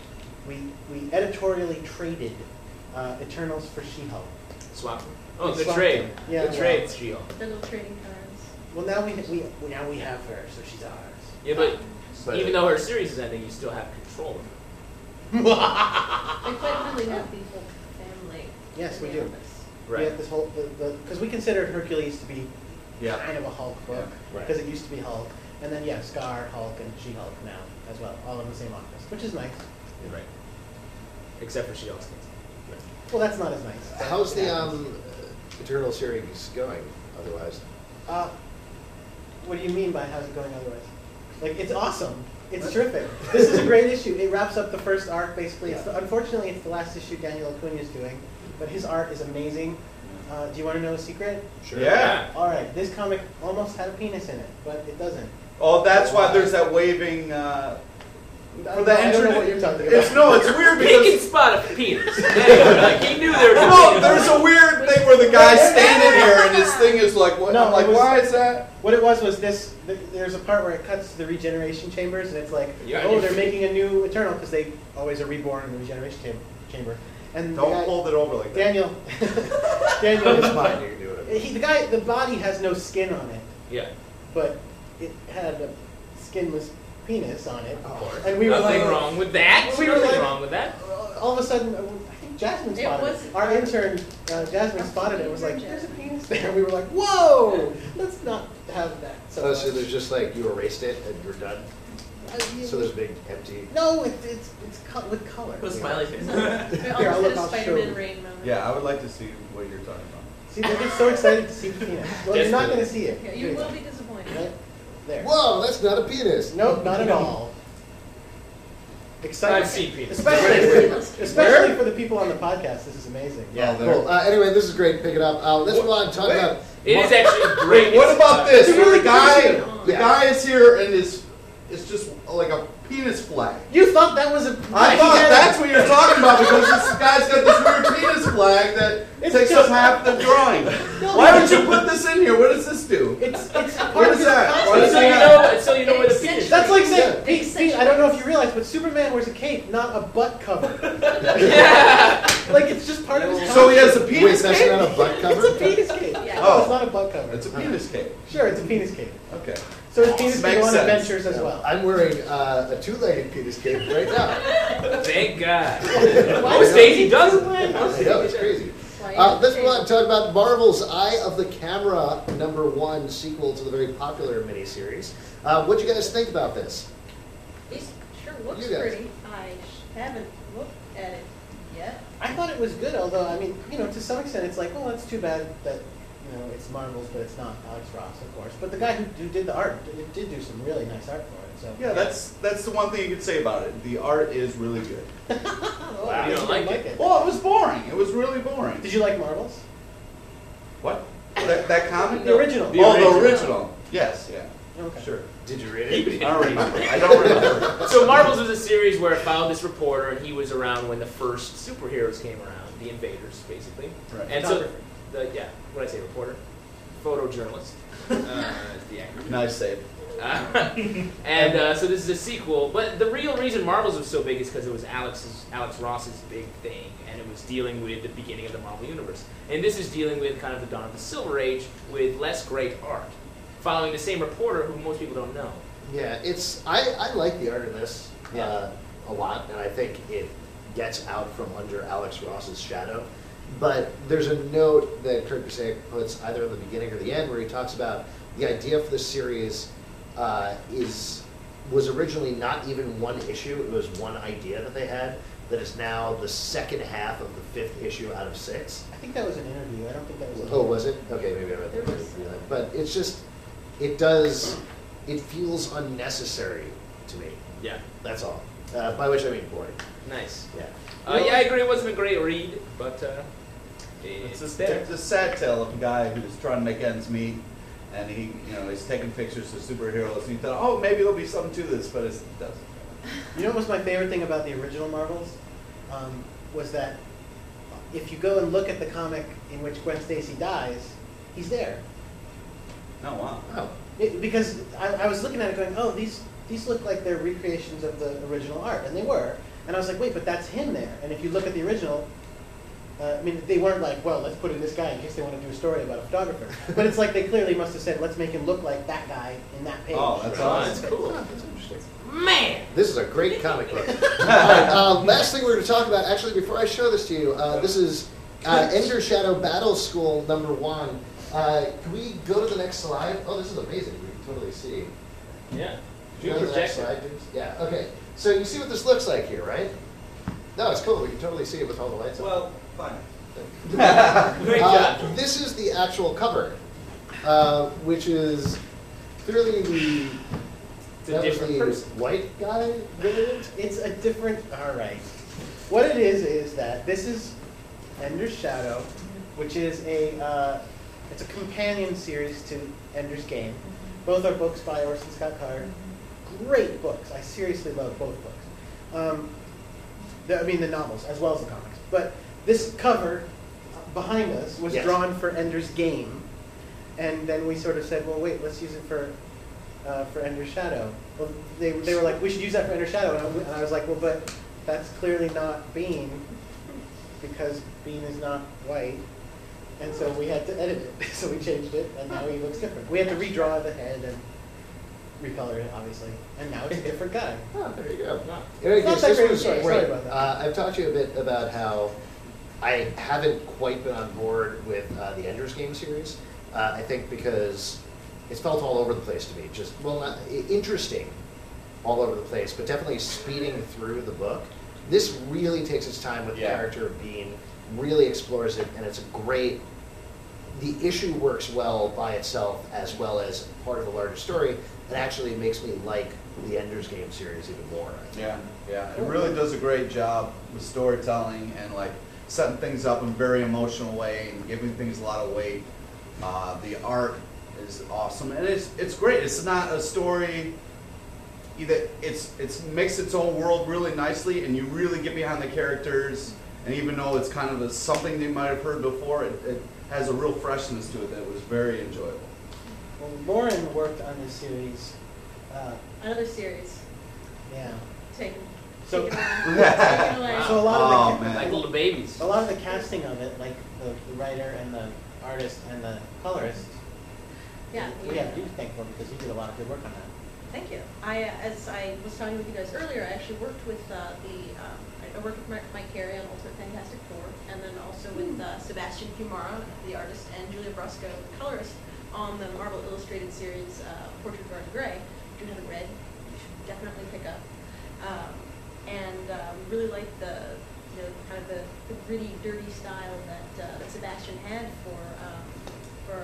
we editorially traded Eternals for She-Hulk. Swap them. Oh, We the swapped trade. them. Yeah, the yeah. trade, She-Hulk. The little trading cards. Well, now we have her, so she's ours. Yeah, but But- even though her series is ending, you still have control of her. They quite really have the whole family. Yes, we in do. the office. We have this whole because we considered Hercules to be yeah. kind of a Hulk book Yeah, right. because it used to be Hulk, and then yeah, Scar, Hulk, and She-Hulk now as well, all in the same office, which is nice. Right. Except for She-Hulk's kids. Well, that's not as nice. How's the It happens. Eternal series going? Otherwise, What do you mean by how's it going otherwise? Like, it's awesome. It's terrific. This is a great issue. It wraps up the first arc, basically. Unfortunately, it's the last issue Daniel Acuna is doing, but his art is amazing. Do you want to know a secret? sure. Yeah. All right, this comic almost had a penis in it, but it doesn't. Oh, that's why there's that waving. For the I don't know entrance. what you're talking about. It's weird Peek and because spot of penis. Anyway, like, he knew there was a no, penis. there's a weird thing where the guy's standing here and his thing is like, what? No, I'm like, it was- why is that? What it was this. There's a part where it cuts to the regeneration chambers, and it's like, Yeah, oh, you- they're making a new Eternal because they always are reborn in the regeneration chamber. And the Don't guy- hold it over like that. Daniel. It's Daniel. fine. You can do it. The body has no skin on it, Yeah. but it had a skinless penis on it. Of course. And we were Nothing like, wrong with that. we were Nothing like- wrong with that. all of a sudden, I think Jasmine It spotted was- it. Our intern, Jasmine spotted it and was like, there's a penis there. And we were like, whoa, let's not have that. So there's just like you erased it and you're done. So there's a big empty. No, it's with color. Put a smiley face. Here, I'll look, I'll show Spider-Man you. rain moment. Yeah, I would like to see what you're talking about. See, they're just so excited to see the penis. Well, you're not going to see it. Yeah, you will be disappointed. Right there. Whoa, that's not a penis. Nope, not at all. Exciting. I've seen penis. Especially for the people on the podcast, this is amazing. Yeah, Oh, there. cool. Anyway, this is great. Pick it up. Let's move on and talk Wait. about. It is actually great. Wait, what about this? It's Where really the guy, good. the Yeah. guy is here and it's just like a penis flag. You thought that was a. I thought that's what you're talking about because this guy's got this weird penis flag that It's takes just- up half the drawing. No, Why would you put this in here? What does this do? It's part What of is his that? costume. What is So you that? know, where the penis. That's like saying, Yeah. Pete, I don't know if you realize, but Superman wears a cape, not a butt cover. Yeah. Like, it's just part of his costume. So he has a Wait, penis that's cape? not a butt cover? It's a penis cape. Yeah. Yeah. Oh, it's not a butt cover. It's a penis cape. Sure, it's a penis cape. Okay. So his penis can Makes go on sense. adventures as well. I'm wearing a two-legged penis cape right now. Thank God. Why Oh, is Stacey it doesn't. I know, it's crazy. Why is Let's it move on and talk about Marvel's Eye of the Camera #1 sequel to the very popular miniseries. What do you guys think about this? It sure looks You guys. pretty. I haven't looked at it yet. I thought it was good, although, I mean, to some extent it's like, well, it's too bad that, it's Marvel's, but it's not Alex Ross, of course. But the guy who did the art did do some really nice art for it. So Yeah, that's the one thing you could say about it. The art is really good. Oh, Wow. You don't like it? Well, it was boring. It was really boring. Did you like Marvel's? What? That comic? The original. The original. Yes, yeah. Okay. Sure. Did you read it? I don't remember. I don't remember. So Marvel's was a series where it followed this reporter, and he was around when the first superheroes came around, the Invaders, basically. Right. And so, Photographer. what did I say, reporter? Photojournalist. Is the acronym. Nice save. So this is a sequel, but the real reason Marvel's was so big is because it was Alex Ross's big thing, and it was dealing with the beginning of the Marvel Universe. And this is dealing with kind of the dawn of the Silver Age with less great art, following the same reporter who most people don't know. Yeah, I like the art in this Yeah. a lot, and I think it gets out from under Alex Ross's shadow. But there's a note that Kurt Busiek puts either in the beginning or the end where he talks about the idea for this series was originally not even one issue, it was one idea that they had that is now the second half of the 5th issue out of 6. I think that was an interview. I don't think that was. Oh, was it? Okay, maybe I read that. There was- But it's just, it feels unnecessary to me. Yeah. That's all. By which I mean boring. Nice. Yeah. Yeah, I agree. It wasn't a great read, but It's it's a, there. it's a sad tale of a guy who's trying to make ends meet, and he's taking pictures of superheroes, and he thought, oh, maybe there'll be something to this, but it doesn't. You know what was my favorite thing about the original Marvels? Was that if you go and look at the comic in which Gwen Stacy dies, he's there. Oh, wow. Oh. Because I was looking at it going, oh, these look like they're recreations of the original art, and they were. And I was like, wait, but that's him there. And if you look at the original, they weren't like, well, let's put in this guy in case they want to do a story about a photographer. But it's like they clearly must have said, let's make him look like that guy in that page. Oh, that's Oh, awesome. that's cool. That's interesting. Man! This is a great comic book. All right, last thing we're going to talk about, actually, before I show this to you, this is Ender Shadow Battle School #1. Can we go to the next slide? Oh, this is amazing. We can totally see. Yeah. Can you go to the next slide, please? Yeah, okay. So you see what this looks like here, right? No, it's cool. We can totally see it with all the lights on. Well, fine. Great job. This is the actual cover, which is clearly It's a that was different the person. white guy variant. It's a different. All right. What it is that this is Ender's Shadow, which is it's a companion series to Ender's Game. Both are books by Orson Scott Card. Great books. I seriously love both books. The novels as well as the comics. But this cover behind us was Yes. drawn for Ender's Game, and then we sort of said, well, wait, let's use it for Ender's Shadow. Well, they were like, we should use that for Ender's Shadow, and I was like, well, but that's clearly not Bean, because Bean is not white, and so we had to edit it. So we changed it, and now he looks different. We had to redraw the head and recolor it, obviously, and now it's a different guy. Oh, there you go. Wow. In any Not case, that this great a was story. great. Sorry about that. I've talked to you a bit about how I haven't quite been on board with the Ender's Game series. I think because it's felt all over the place to me. Just, well, not interesting all over the place, but definitely speeding through the book. This really takes its time with the Yeah. character of Bean, really explores it, and it's a great... The issue works well by itself as well as part of a larger story, and actually makes me like the Ender's Game series even more. I think. Yeah. It really does a great job with storytelling and like setting things up in a very emotional way and giving things a lot of weight. The art is awesome, and it's great. It's not a story. Either it's makes its own world really nicely, and you really get behind the characters. And even though it's kind of something you might have heard before, it has a real freshness to it that was very enjoyable. Well, Lauren worked on this series. Another series. Yeah. Taken. So- Taken away. So a lot of Oh, man. Like little babies. a lot of the casting of it, like the writer and the artist and the colorist, Yeah. we have you to thank for because you did a lot of good work on that. Thank you. As I was talking with you guys earlier, I actually worked with I worked with Mike Carey on Ultimate Fantastic Four, and then also with Sebastian Fumara, the artist, and Julia Brusco, the colorist, on the Marvel Illustrated series Portrait of Dorian Gray, which you haven't read, you should definitely pick up. We really liked the kind of the gritty, dirty style that Sebastian had for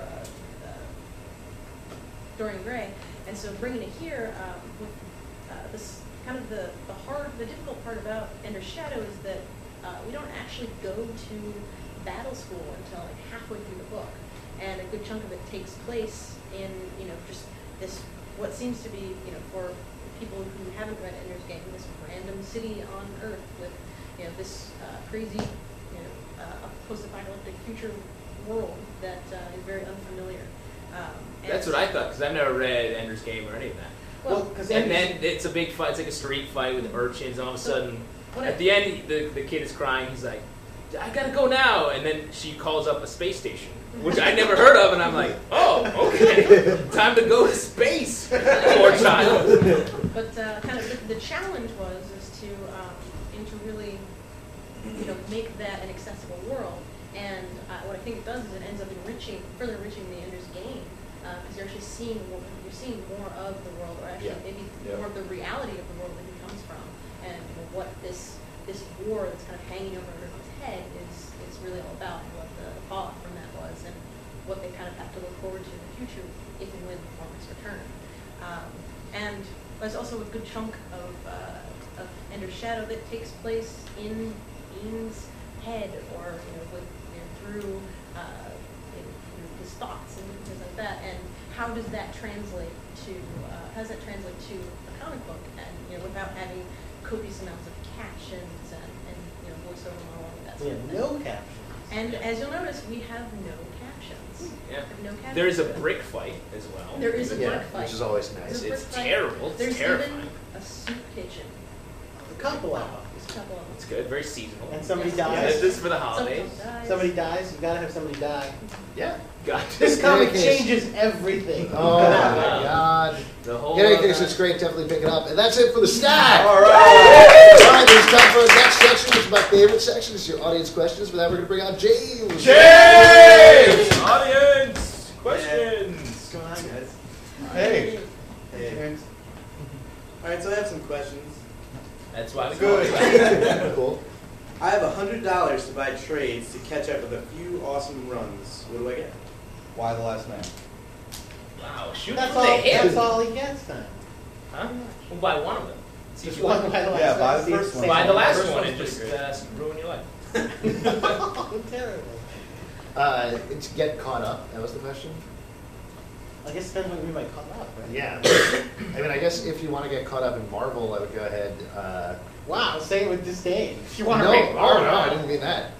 Dorian Gray, and so bringing it here with this kind of the difficult part about Ender's Shadow is that we don't actually go to battle school until like halfway through the book, and a good chunk of it takes place in just this what seems to be for people who haven't read Ender's Game, this random city on Earth with this crazy post-apocalyptic future world that is very unfamiliar. That's what I thought, because I've never read Ender's Game or any of that. Well, because And then it's a big fight. It's like a street fight with urchins. And all of a sudden, at the end, the kid is crying. He's like, "I gotta go now." And then she calls up a space station, which I'd never heard of. And I'm like, "Oh, okay, time to go to space, poor child." But kind of the challenge is to really make that an accessible world. And what I think it does is it ends up further enriching the Ender's Game, because you're actually seeing more of the world, or actually maybe more of the reality of the world that he comes from, and what this war that's kind of hanging over everyone's head is really all about, and what the fallout from that was, and what they kind of have to look forward to in the future if and when the comics return. And there's also a good chunk of Ender's Shadow that takes place in Ian's head, or through his thoughts and things like that. And how does that translate to a comic book, and without having copious amounts of captions and voiceover monologue and that we sort of have thing. no captions. And as you'll notice, we have no captions. Yeah. We have no captions. There's a brick fight as well. There is a Yeah, brick fight. which is always nice. There's a brick It's fight. terrible. It's There's terrifying. even a soup kitchen. A couple of them. There's a couple of them. It's good. Very seasonal. And somebody Yes. Yeah, dies. this is for the holidays. Something dies. Somebody dies. You gotta have somebody die. Yeah. God. This In comic any case- changes everything. Oh my God. The whole. In any case, it's great. Definitely pick it up. And that's it for the snack. All right. All right, it's time for our next section, which is my favorite section. It's your audience questions. For that, we're going to bring out James. James! Audience questions. What's going on, guys? Hey. Hey. All right, so I have some questions. That's why we Good. call it. Cool. I have $100 to buy trades to catch up with a few awesome runs. What do I get? Why the last name? Wow, shoot That's from the all. hip. That's all he gets then. Huh? We'll buy one of them. See if Just you one like by it. the last Yeah, buy the see if first it's one. Buy the same. last First one one's and just pretty ruin your life. Terrible. To get caught up. That was the question. I guess it depends what you mean by caught up, right? Yeah. I mean, I guess if you want to get caught up in Marvel, I would go ahead. Wow, say it with disdain. If you No, want oh to make no, I didn't mean that.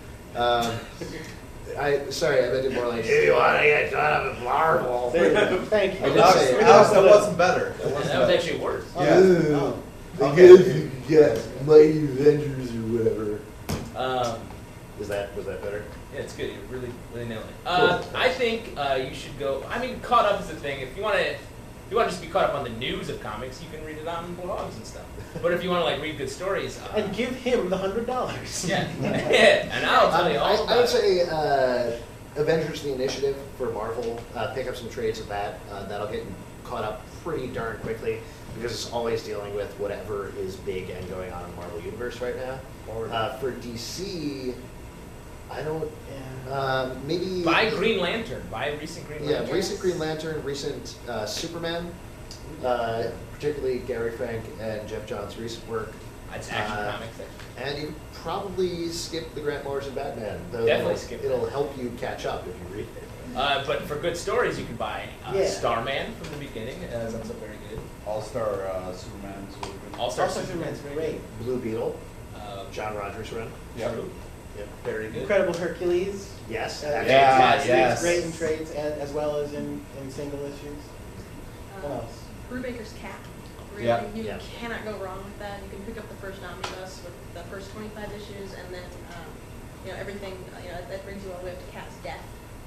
I meant it more like if you want to get caught up in Marvel. There you go. Thank you. I did Alex, say- Alex, that wasn't better. That Yeah, wasn't that was better. actually worse. Oh, Yeah. oh. Okay. Yeah, Mighty Avengers or whatever. Was that better? Yeah, it's good. You're really nailing it. Cool. I think you should go. I mean, caught up is the thing. If you want to just be caught up on the news of comics, you can read it on blogs and stuff. But if you want to like read good stories, And give him the $100. yeah, and I'll tell you all I would about it. say Avengers: The Initiative for Marvel. Pick up some trades of that. That'll get you caught up pretty darn quickly because it's always dealing with whatever is big and going on in the Marvel Universe right now. For DC, I don't. Maybe Buy Green Lantern. Buy a recent Green Lantern. Yeah, recent Green Lantern, recent Superman, particularly Gary Frank and Jeff Johns' recent work. It's Action Comics. And you can probably skip the Grant Morrison Batman. Though Definitely skip It'll that. help you catch up if you read it. But for good stories, you can buy Yeah. Starman from the beginning. That's also very good. All-Star Superman. is really good. All-Star Also, Superman's Superman's very great. Blue Beetle, good. John Rogers run. Yeah. True. Yep. Very good. Incredible Hercules. Yes. Yeah, yes. It's great in trades as well as in single issues. What else? Brubaker's Cap. Really, Yeah. you Yeah. cannot go wrong with that. You can pick up the first omnibus with the first 25 issues, and then everything. That brings you all the way up to Cap's death.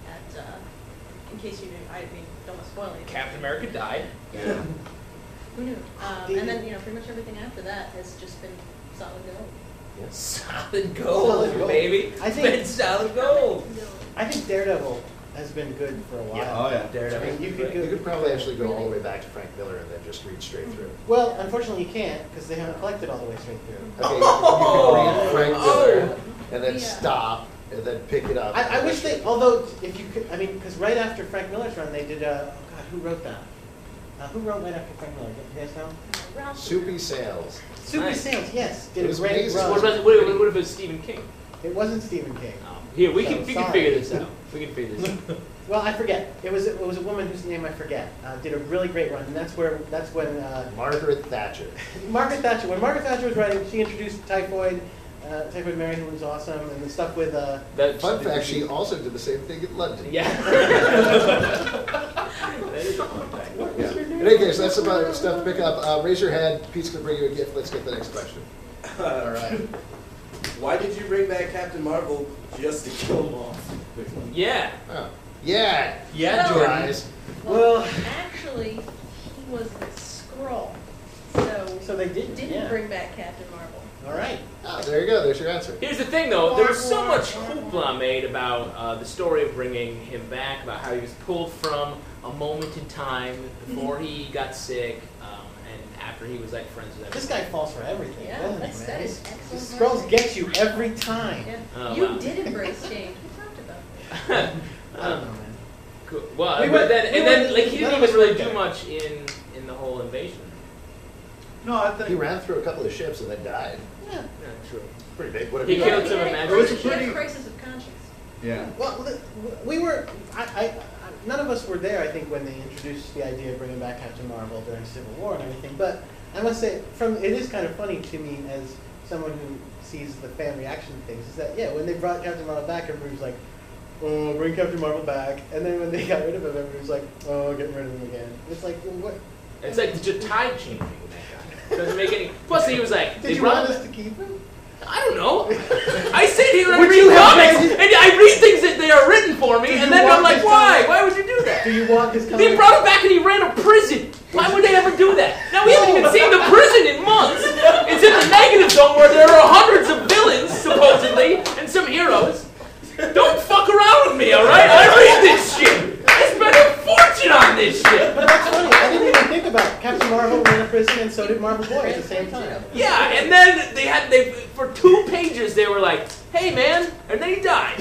in case you knew, I mean, don't want to spoil anything. Captain America died. Yeah. Who knew? And then, pretty much everything after that has just been solid gold. Solid gold, Solid gold. baby. I think- It's solid gold. I think Daredevil has been good for a while. Oh yeah. I mean, you could You go. could probably actually go all the way back to Frank Miller and then just read straight through. Well, unfortunately, you can't because they haven't collected all the way straight through. Okay, you can read Frank Miller and then Yeah. stop and then pick it up. I wish they, although if you could, I mean, because right after Frank Miller's run, they did. Oh God, who wrote that? Who wrote right after Frank Miller? Do you guys know? Ralph Soupy Sales. Soupy Nice. Sales, yes, did It a was great amazing. run. What if it was Stephen King? It wasn't Stephen King. Here, we So, can sorry. figure this out. We can figure this out. Well, I forget. It was a woman whose name I forget. Did a really great run, and that's when Margaret Thatcher. Margaret Thatcher. When Margaret Thatcher was writing, she introduced Typhoid Mary, who was awesome, and the stuff with. That- Fun fact, she also did the same thing in London. Yeah. That is a fun fact. Yeah. In any case, that's about stuff to pick up. Raise your hand. Pete's going to bring you a gift. Let's get the next question. All right. Why did you bring back Captain Marvel just to kill him off? Yeah. Oh. Yeah. Yeah, Well- Jordan. Guys. Well- actually, he was the Skrull, So they didn't. Yeah. bring back Captain Marvel. All right. Oh, there you go. There's your answer. Here's the thing, though. There was so much hoopla made about the story of bringing him back, about how he was pulled from a moment in time before he got sick, and after he was like friends with This everyone. guy falls for everything. Yeah, doesn't he, that man? is The excellent. Skrulls writing. get you every time. Yeah. Oh, You wow. did embrace change. We talked about that. I don't know, man. Cool. Well, We but went- then, we and then, went- like, he none didn't of us even really went do there. much in the whole invasion. No, I think He ran through a couple of ships and then died. Yeah. Yeah, true. Pretty big. What He have you killed done? some He had a imaginary- crisis- he had a pretty- crisis of conscience. Yeah. Well, we were. None of us were there. I think when they introduced the idea of bringing back Captain Marvel during Civil War and everything. But I must say, it is kind of funny to me as someone who sees the fan reaction to things. Is that when they brought Captain Marvel back, everybody was like, "Oh, bring Captain Marvel back," and then when they got rid of him, everybody was like, "Oh, getting rid of him again." It's like, well, what? It's like just tide changing with that guy. Doesn't make any. Plus, he was like, Did they you brought want him- us to keep him? I don't know. I sit here and Would read you have comics, made- and I read things that they are written for me, Do and you then I'm want like, this why? comic? Why would you do that? Do you want his They comic? brought him back and he ran a prison. Why would they ever do that? Now we haven't even seen the prison in months. It's in the negative zone where there are hundreds of villains, supposedly, and some heroes. Don't fuck around with me, alright? I read this shit. I spent a fortune on this shit. But that's funny. I didn't even think about it. Captain Marvel ran a prison, and so did Marvel Boy at the same time. Yeah, and then they for 2 pages they were like, hey man, and then he died.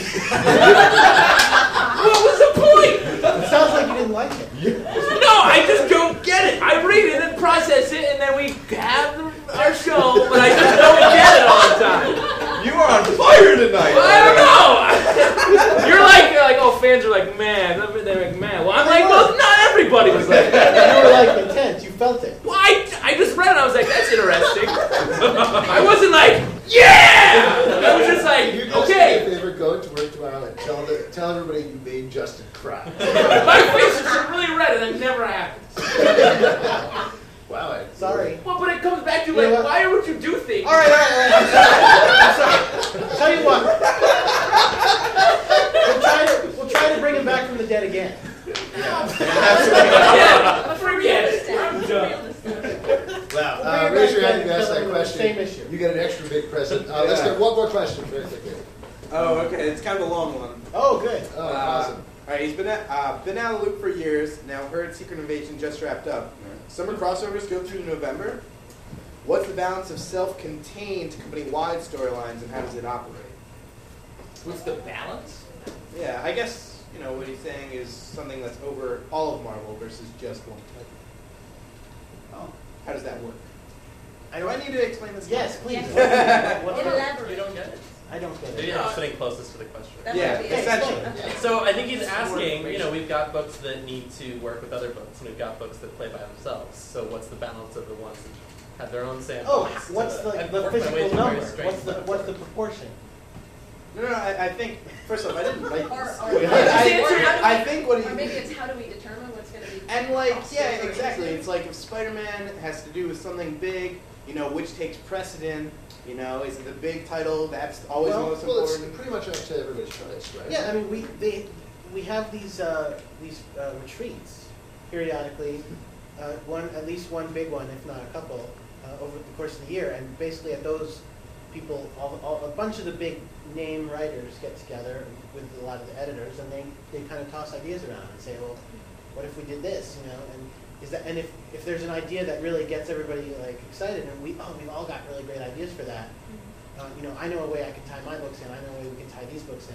What was the point? It sounds like you didn't like it. No, I just don't get it. I read it and process it, and then we have our show, but I just don't get it all the time. You are on fire tonight. I don't know. You're like, oh, fans are like, man. They're like, man. Well, I'm like, well, not everybody was like that. You were like intense. You felt it. Well, I just read it. I was like, that's interesting. I wasn't like, yeah. I was just like, You guys do me okay. a favor, go to work tomorrow and tell everybody you made Justin cry. My face is really red, and that never happens. Wow. Sorry. Well, but it comes back to You know like, what? why would you do things? All right. I'm sorry. Tell you what. We'll try to bring him back from the dead again. Yeah, forget it. I'm done. Wow. We'll bring it Raise back your hand if then you asked and that tell them question. the same issue. You get an extra big present. Let's Yeah. get one more question very quickly. Oh, okay. It's kind of a long one. Oh, good. Oh, awesome. All right, he's been out of the loop for years. Now heard Secret Invasion just wrapped up. Summer crossovers go through to November. What's the balance of self-contained to company-wide storylines, and how does it operate? What's the balance? Yeah, I guess what he's saying is something that's over all of Marvel versus just one type. Oh. How does that work? I Do I need to explain this? Yes, please. Yes. What's Elaborate. You don't get it? I don't get Maybe it. I'm sitting closest to the question. That Yeah, might be it. essentially. Okay. So I think he's asking, we've got books that need to work with other books, and we've got books that play by themselves. So what's the balance of the ones that have their own Oh, sandbox? what's I've the worked my way physical through number? very strange What's the proportion? No, I think, first off, I didn't like Or, this. or, Wait, or I think what he... or maybe it's how do we determine what's going to be And like, crossed yeah, over exactly. into? It's like if Spider-Man has to do with something big, which takes precedent, is it the big title that's always Well, most Well, it's important? pretty much up to everybody's choice, right? Yeah, I mean, we have these retreats periodically, at least one big one, if not a couple, over the course of the year. And basically at those, people, a bunch of the big name writers get together with a lot of the editors, and they kind of toss ideas around and say, well, what if we did this, and if there's an idea that really gets everybody like excited, and we've all got really great ideas for that. I know a way I can tie my books in. I know a way we can tie these books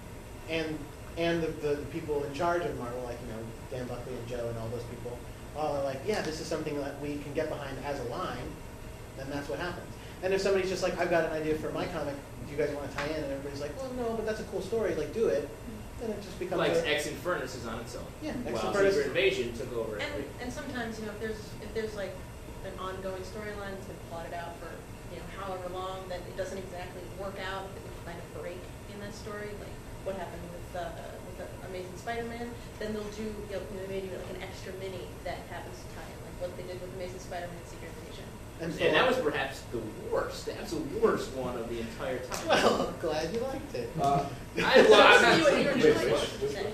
in, and the people in charge of Marvel, like Dan Buckley and Joe and all those people, all are like, yeah, this is something that we can get behind as a line, then that's what happens. And if somebody's just like, I've got an idea for my comic, do you guys want to tie in? And everybody's like, well, no, but that's a cool story, like do it. Then it just becomes like X Infernus is on its own. Yeah, X While Infernus. Secret Invasion took over. And sometimes, if there's like an ongoing storyline that's been plotted out for however long, that it doesn't exactly work out, that we find a break in that story, like what happened with the Amazing Spider-Man, then they'll do maybe like an extra mini that happens to tie in, like what they did with Amazing Spider-Man Secret Invasion. And that was perhaps the absolute worst one of the entire time. Well, glad you liked it. I love You enjoyed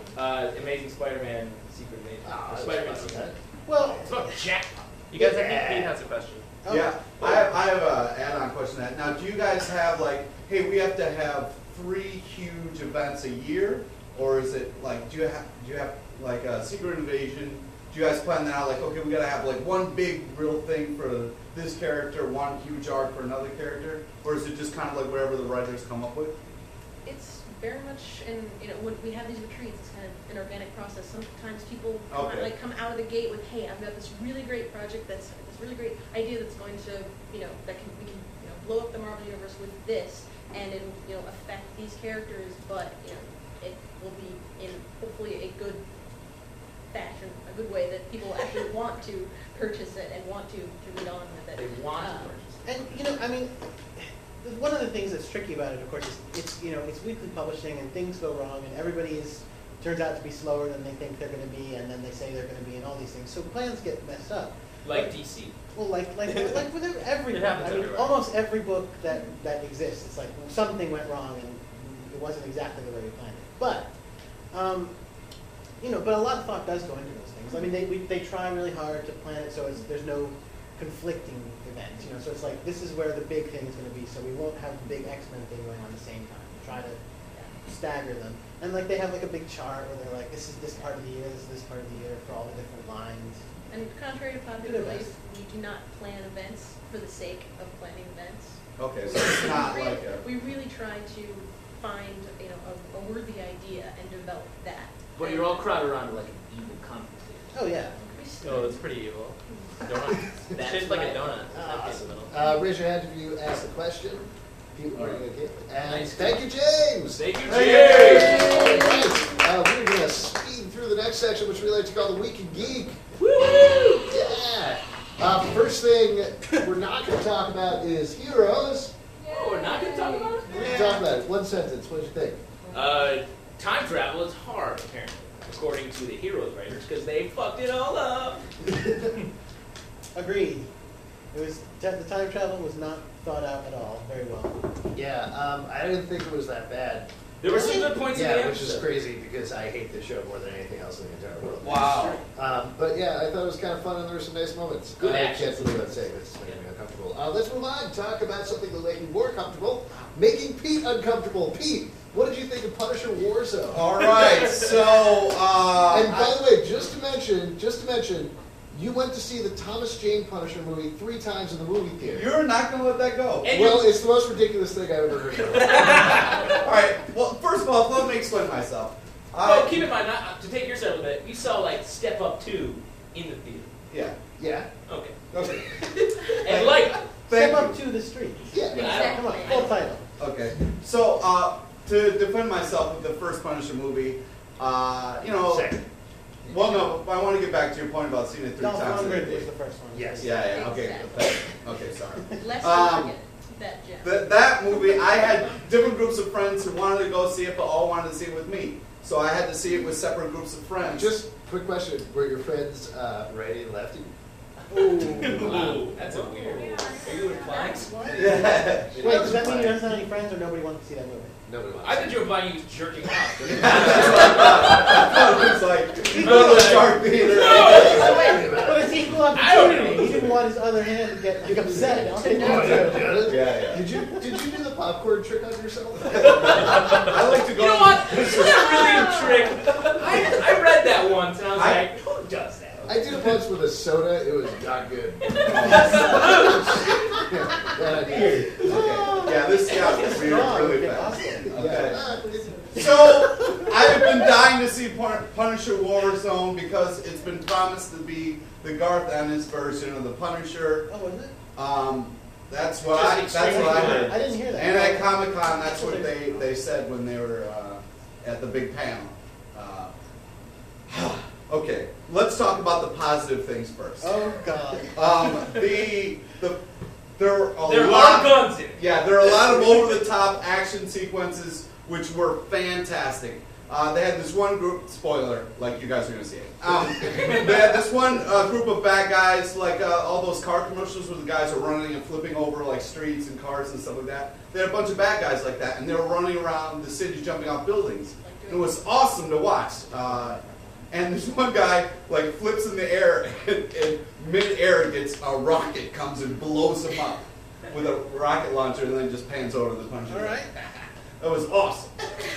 it. Amazing Spider-Man Secret Invasion. Spider-Man Secret. Well, It's about jackpot. You guys, I think Pete has a question. oh, Yeah, I have an add-on question to that. Now, do you guys have like, hey, we have to have 3 huge events a year, or is it like, do you have like a Secret Invasion? Do you guys plan that out? Like, okay, we gotta have like one big real thing for this character, one huge arc for another character, or is it just kind of like whatever the writers come up with? It's very much when we have these retreats, it's kind of an organic process. Sometimes people come out of the gate with, hey, I've got this really great project, this really great idea that's going to we can blow up the Marvel universe with this, and it'll affect these characters, but it will be in hopefully a good fashion, a good way that people actually want to purchase it and want to read on with it. They want to purchase it. And one of the things that's tricky about it, of course, is it's weekly publishing, and things go wrong, and everybody turns out to be slower than they think they're going to be, and then they say they're going to be, and all these things. So plans get messed up. Like DC. Well, like with every It book. happens everywhere. Almost every book that exists, it's like something went wrong and it wasn't exactly the way we planned it. But but a lot of thought does go into those things. I mean, they try really hard to plan it so there's no conflicting events. So it's like this is where the big thing is going to be, so we won't have the big X-Men thing going on at the same time. We try to stagger them, and like they have like a big chart where they're like, this is this part of the year, this is this part of the year for all the different lines. And contrary to popular belief, we do not plan events for the sake of planning events. Okay, so it's not like We really try to find a worthy idea and develop that. But you're all crowded around like an evil conference. Oh yeah. Oh, that's pretty evil. Donut. Shaped like a donut. Awesome. Raise your hand if you ask the question. People are okay. And Nice. thank you, James. Thank you, James. James. All right. We're going to speed through the next section, which we like to call the Week in Geek. Woo! Yeah. First thing we're not going to talk about is heroes. Oh, we're not going to talk about it? We're going to talk about it. One sentence. What did you think? Time travel is hard, apparently, according to the Heroes writers, because they fucked it all up. Agreed. The time travel was not thought out at all very well. Yeah, I didn't think it was that bad. There were some good points in the which is episode. crazy because I hate the show more than anything else in the entire world. Wow. But yeah, I thought it was kind of fun and there were some nice moments. Good I action. can't believe I'm saying this. It's making me uncomfortable. Let's move on. Talk about something that will make you more comfortable. Making Pete uncomfortable. Pete, what did you think of Punisher Warzone? All right, so And by the way, just to mention, you went to see the Thomas Jane Punisher movie 3 times in the movie theater. you're not going to let that go. And Well, it's the most ridiculous thing I've ever heard of. All right. Well, first of all, let me explain myself. Well, keep in mind, to take your side a little bit, you saw like Step Up 2 in the theater. Yeah. Yeah. Okay. Okay. And like, Step Thank up you. to the streets. Yeah. Come on, full title. Okay. So, to defend myself with the first Punisher movie, Second. Well, no, I want to get back to your point about seeing it 3 Dolph times. in the Lundgren was theater. the first one. Yes. Yeah. Okay. Exactly. Okay. Sorry. Lest Um, we forget that gem. That movie, I had different groups of friends who wanted to go see it, but all wanted to see it with me. So I had to see it with separate groups of friends. Just quick question: were your friends righty and lefty? ooh, that's a weird. Are you implying? Wait, does that mean he doesn't have any friends or nobody wanted to see that movie? Nobody wants I to thought you were implying he was jerking off. It's like, you go to the Shark Theater. But it's equal I don't know. opportunity. He didn't want his other hand to get like, upset. I'll take that too. Yeah. Did you do the popcorn trick on yourself? I like to go. You know what? Isn't that really a trick? I read that once and I was like, who does that? I did it once with a soda. It was not good. Okay. Yeah, this got really Okay, fast. awesome. Okay. So, I've been dying to see Punisher Warzone because it's been promised to be the Garth Ennis version of the Punisher. Oh, wasn't it? That's what I heard. I didn't hear that. And at Comic-Con, that's what they said when they were at the big panel. Okay, let's talk about the positive things first. Oh, God. There There are guns in it. Yeah, there are a lot of over-the-top action sequences which were fantastic. They had this one group, spoiler, like you guys are going to see it. They had this one group of bad guys, like all those car commercials where the guys are running and flipping over like streets and cars and stuff like that. They had a bunch of bad guys like that, and they were running around the city jumping off buildings. It was awesome to watch. And this one guy like flips in the air, and mid-air gets a rocket comes and blows him up with a rocket launcher, and then just pans over to the Punisher. All right. That was awesome.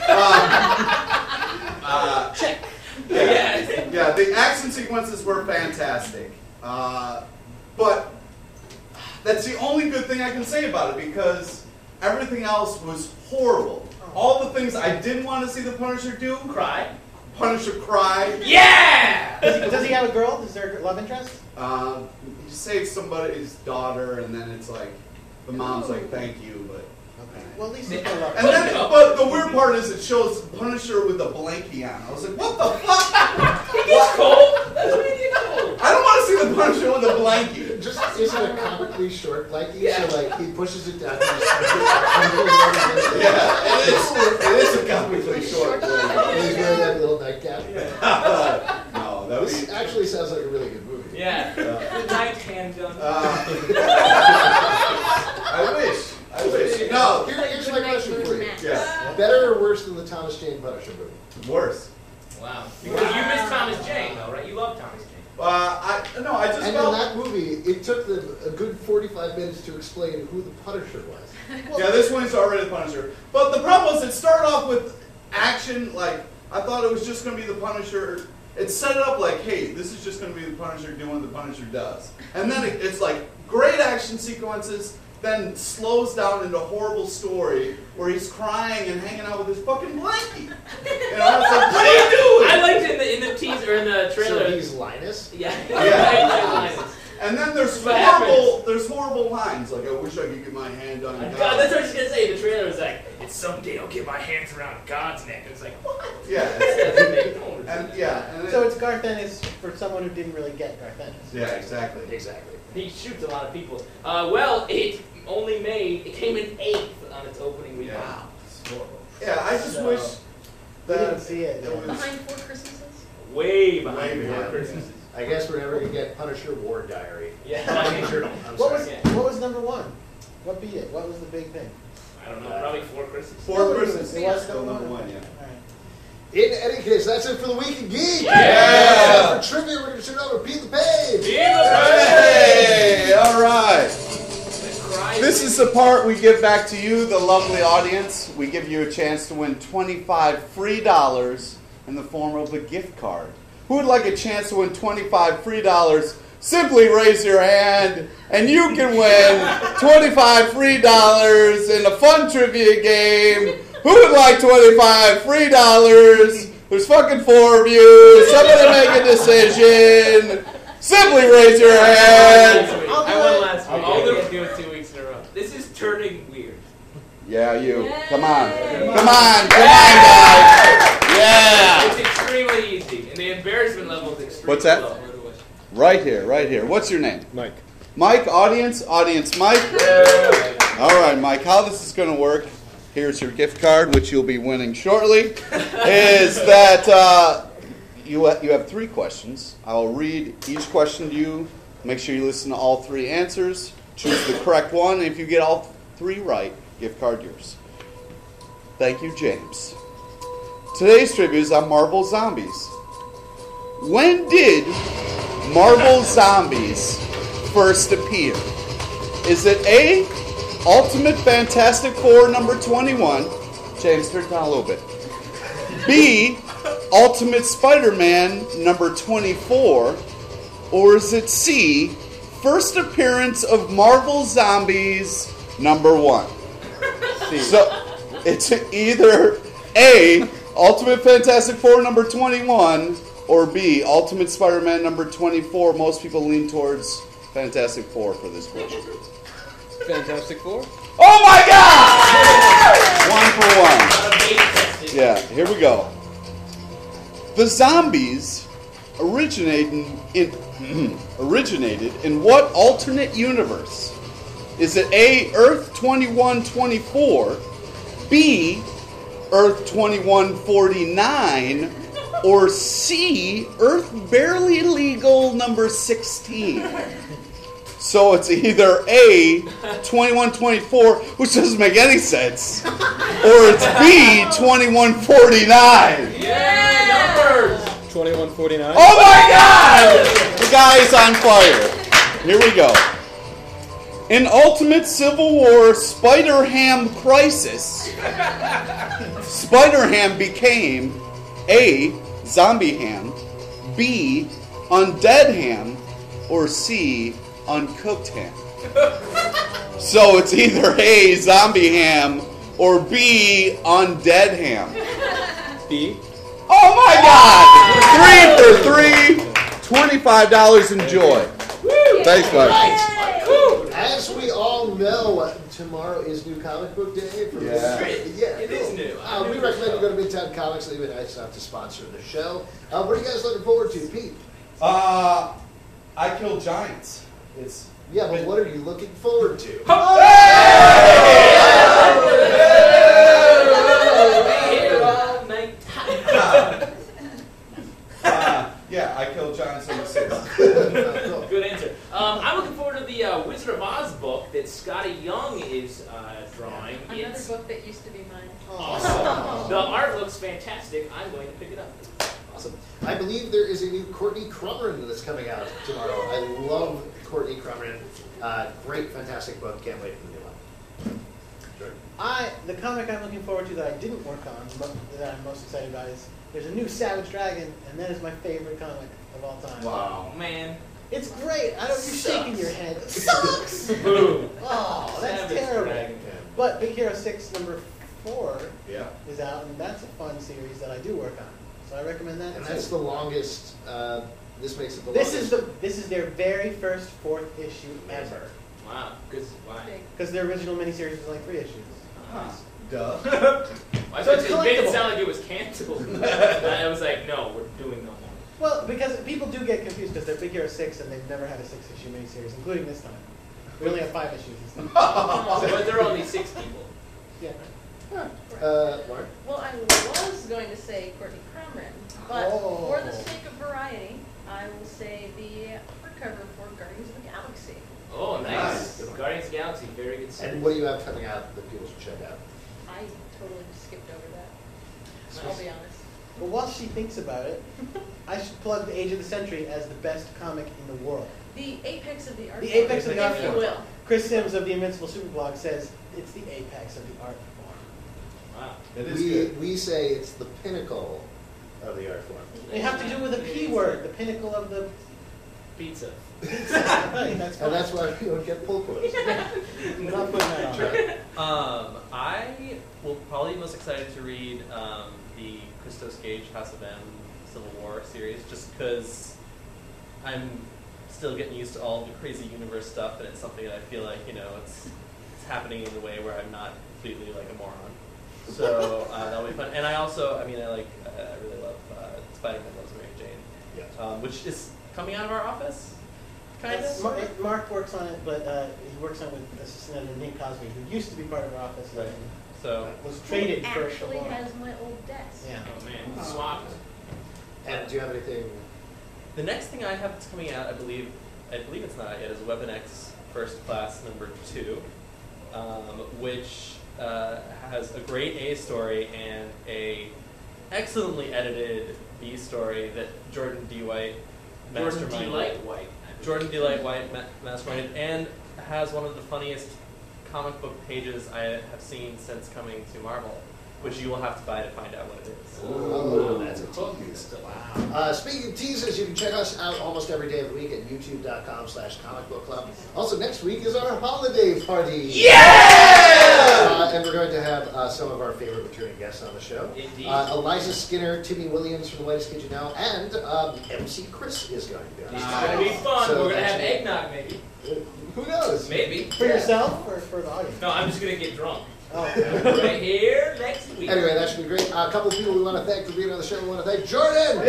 Check. Yeah, the action sequences were fantastic. But that's the only good thing I can say about it because everything else was horrible. All the things I didn't want to see the Punisher do. Cry. Punisher cried. Yeah! Does he have a girl? Is there a love interest? He saves somebody's daughter, and then it's like, the mom's like, thank you, but... Okay. Well, at least he's got love. And then, but the weird part is it shows Punisher with a blankie on. I was like, what the fuck? He gets cold. That's when he gets cold. I don't want to see the Punisher with a blankie. Just isn't a comically short blankie, Yeah. so like he pushes it down. Yeah, it is a comically short blankie. He's wearing that little nightcap. No, that would This be... actually sounds like a really good movie. Yeah. Good night, handgun. I wish. No, Here's my question for you. yeah, Better or worse than the Thomas Jane Punisher movie? worse. Wow. Because you miss Thomas Jane, though, right? You love Thomas Jane. I just And in felt... that movie, it took them a good 45 minutes to explain who the Punisher was. Yeah, this one's already the Punisher. But the problem was it started off with action, like, I thought it was just going to be the Punisher. It set it up like, hey, this is just going to be the Punisher doing what the Punisher does. And then it's like great action sequences, then slows down into a horrible story where he's crying and hanging out with his fucking blankie. And I was like, what are you doing? I liked it in the teaser, in the trailer. So he's Linus? Yeah. Yeah. And then there's What horrible lines, like, I wish I could get my hand on God, God. that's what I was gonna say. The trailer was like, "It's someday I'll get my hands around God's neck." And it's like, what? Yeah. So it's Garth Ennis for someone who didn't really get Garth Ennis. Yeah, exactly. Exactly. He shoots a lot of people. It came in 8th on its opening weekend. Yeah. It's horrible. Yeah, I just wish We that didn't see it. it was... Behind 4 Christmases? Way behind Way Four behind. Christmases. I guess we're never going to get Punisher War Diary. Yeah. Punisher Journal. I'm What sorry. was what was number one? What beat it? What was the big thing? I don't know. Probably 4 Christmases. Four Christmases. It was Still number number one. one, yeah. All right. In any case, that's it for the Week in Geek. Yeah! For trivia, we're going to turn over Pete the Page. Hey! All right. Cry. This is the part we give back to you, the lovely audience. We give you a chance to win $25 free in the form of a gift card. Who would like a chance to win $25 free? Simply raise your hand, and you can win $25 free in a fun trivia game. Who would like $25 free? There's fucking 4 of you. Somebody make a decision. Simply raise your hand. I won last week. Okay. I'll do it 2 weeks in a row. This is turning weird. Yeah, you. Yay. Come on, guys. Yeah. It's extremely easy, and the embarrassment level is extremely What's that? low. Right here. What's your name? Mike. Mike, audience Mike. All right, Mike, how this is going to work, here's your gift card, which you'll be winning shortly, is that you have 3 questions. I'll read each question to you. Make sure you listen to all 3 answers. choose the correct one. If you get all 3 right, gift card yours. Thank you, James. Today's trivia is on Marvel Zombies. When did Marvel Zombies first appear? Is it A, Ultimate Fantastic Four number 21? James, turn it down a little bit. B, Ultimate Spider-Man number 24? Or is it C, first appearance of Marvel Zombies number 1? So it's either A, Ultimate Fantastic Four number 21, or B, Ultimate Spider-Man number 24. Most people lean towards Fantastic Four for this question. Fantastic Four? Oh my God! 1 for 1. Yeah, here we go. The zombies originated in what alternate universe? Is it A, Earth 2124, B, Earth 2149, or C, Earth Barely Legal number 16? So it's either A, 2124, which doesn't make any sense, or it's B, 2149. Yeah, numbers! 2149. Oh my God! The guy is on fire. Here we go. In Ultimate Civil War Spider-Ham Crisis, Spider-Ham became A, Zombie Ham, B, Undead Ham, or C, Uncooked Ham. So it's either A, Zombie Ham, or B, Undead Ham. B. Oh my God! 3 for 3, $25. Enjoy. Thanks, guys. As we all know, tomorrow is New Comic Book Day. It is new. We recommend you go to Midtown Comics. They've been nice enough to sponsor the show. What are you guys looking forward to, Pete? I Kill Giants. It's but what are you looking forward to? Yeah, I Kill Giants number 6. Good answer. I'm looking forward to the Wizard of Oz book that Scotty Young is drawing. Another book that used to be mine. Awesome. The art looks fantastic. I'm going to pick it up. Awesome. I believe there is a new Courtney Crumrin that's coming out tomorrow. I love Courtney Crumrin. Great, fantastic book. Can't wait for the new one. Sure. The comic I'm looking forward to that I didn't work on, but that I'm most excited about is there's a new Savage Dragon, and that is my favorite comic of all time. Wow, man. It's great. I don't. You're shaking your head. It sucks. Boom. Oh, that's Savage terrible. Dragon. But Big Hero 6 number 4 Yeah. is out, and that's a fun series that I do work on. So I recommend that. And that's the longest. This makes it the This longest. is their very first 4th issue ever. Wow. Good. Wow. Because their original miniseries was like 3 issues. Duh. I So it's thought it made it collectible. sound like it was canceled. I was like, no, we're doing no more. Well, because people do get confused because they're Big Hero 6 and they've never had a 6-issue miniseries, including this time. We only have 5 issues this time. But there are only 6 people. Yeah. Mark? Well, I was going to say Courtney Crumrin, but Oh. for the sake of variety, I will say the hardcover for Guardians of the Galaxy. Oh, nice. Guardians of the Galaxy, very good series. And what do you have coming out that people should check out? I totally just skipped over that. I'll be honest. Well, while she thinks about it, I should plug The Age of the Century as the best comic in the world. The apex of the art The form, apex of the art if you form. will. Chris Sims of the Invincible Superblog says it's the apex of the art form. Wow. It is good. We say it's the pinnacle of the art form. You have to do with a P word, the pinnacle of the Pizza. right, that's fine. And that's why we don't get pull quotes. We're not putting that on there. I will probably be most excited to read the Christos Gage House of M Civil War series, just because I'm still getting used to all the crazy universe stuff, and it's something that I feel like it's happening in a way where I'm not completely like a moron. So that'll be fun. And I also, I really love Spider-Man Loves Mary Jane, which is coming out of our office. Kind of. Mark works on it, but he works on it with assistant editor Nate Cosby, who used to be part of our office Right. and So was traded for Actually Shalom. has my old desk. Yeah. Oh, man. Swapped. And do you have anything? the next thing I have that's coming out, I believe it's not out yet, is a Weapon X First Class #2, which has a great A story and a excellently edited B story that Jordan D. White masterminded. Jordan D. White masterminded, and has one of the funniest comic book pages I have seen since coming to Marvel, which you will have to buy to find out what it is. Oh, that's a tease. Wow. Speaking of teasers, you can check us out almost every day of the week at youtube.com/comicbookclub. Also, next week is our holiday party. Yeah! And we're going to have some of our favorite returning guests on the show. Indeed. Eliza Skinner, Timmy Williams from The Whitest Kid You Know, and MC Chris is going to be on. It's going to be fun. So We're going to have that's- eggnog, maybe. Who knows? Maybe. For yourself or for the audience? No, I'm just going to get drunk. Oh. Right here next week. Anyway, that should be great. A couple of people we want to thank for being on the show. We want to thank Jordan!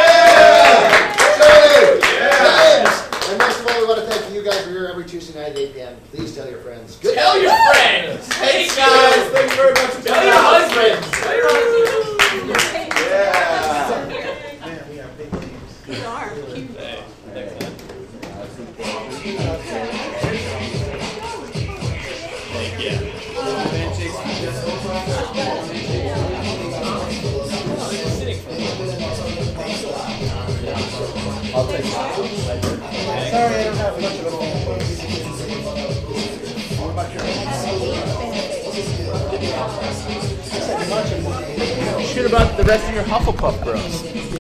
James! And most of all, we want to thank you guys for here every Tuesday night at 8 p.m. Please tell your friends. Good Tell night. your friends. Hey, Guys, thank you very much for Tell coming your out. husbands. Tell your husbands. Yeah. Man, we are big names. We are. Next time. I'll take it. Sorry, I don't have much of a fan. Shit about the rest of your Hufflepuff bros.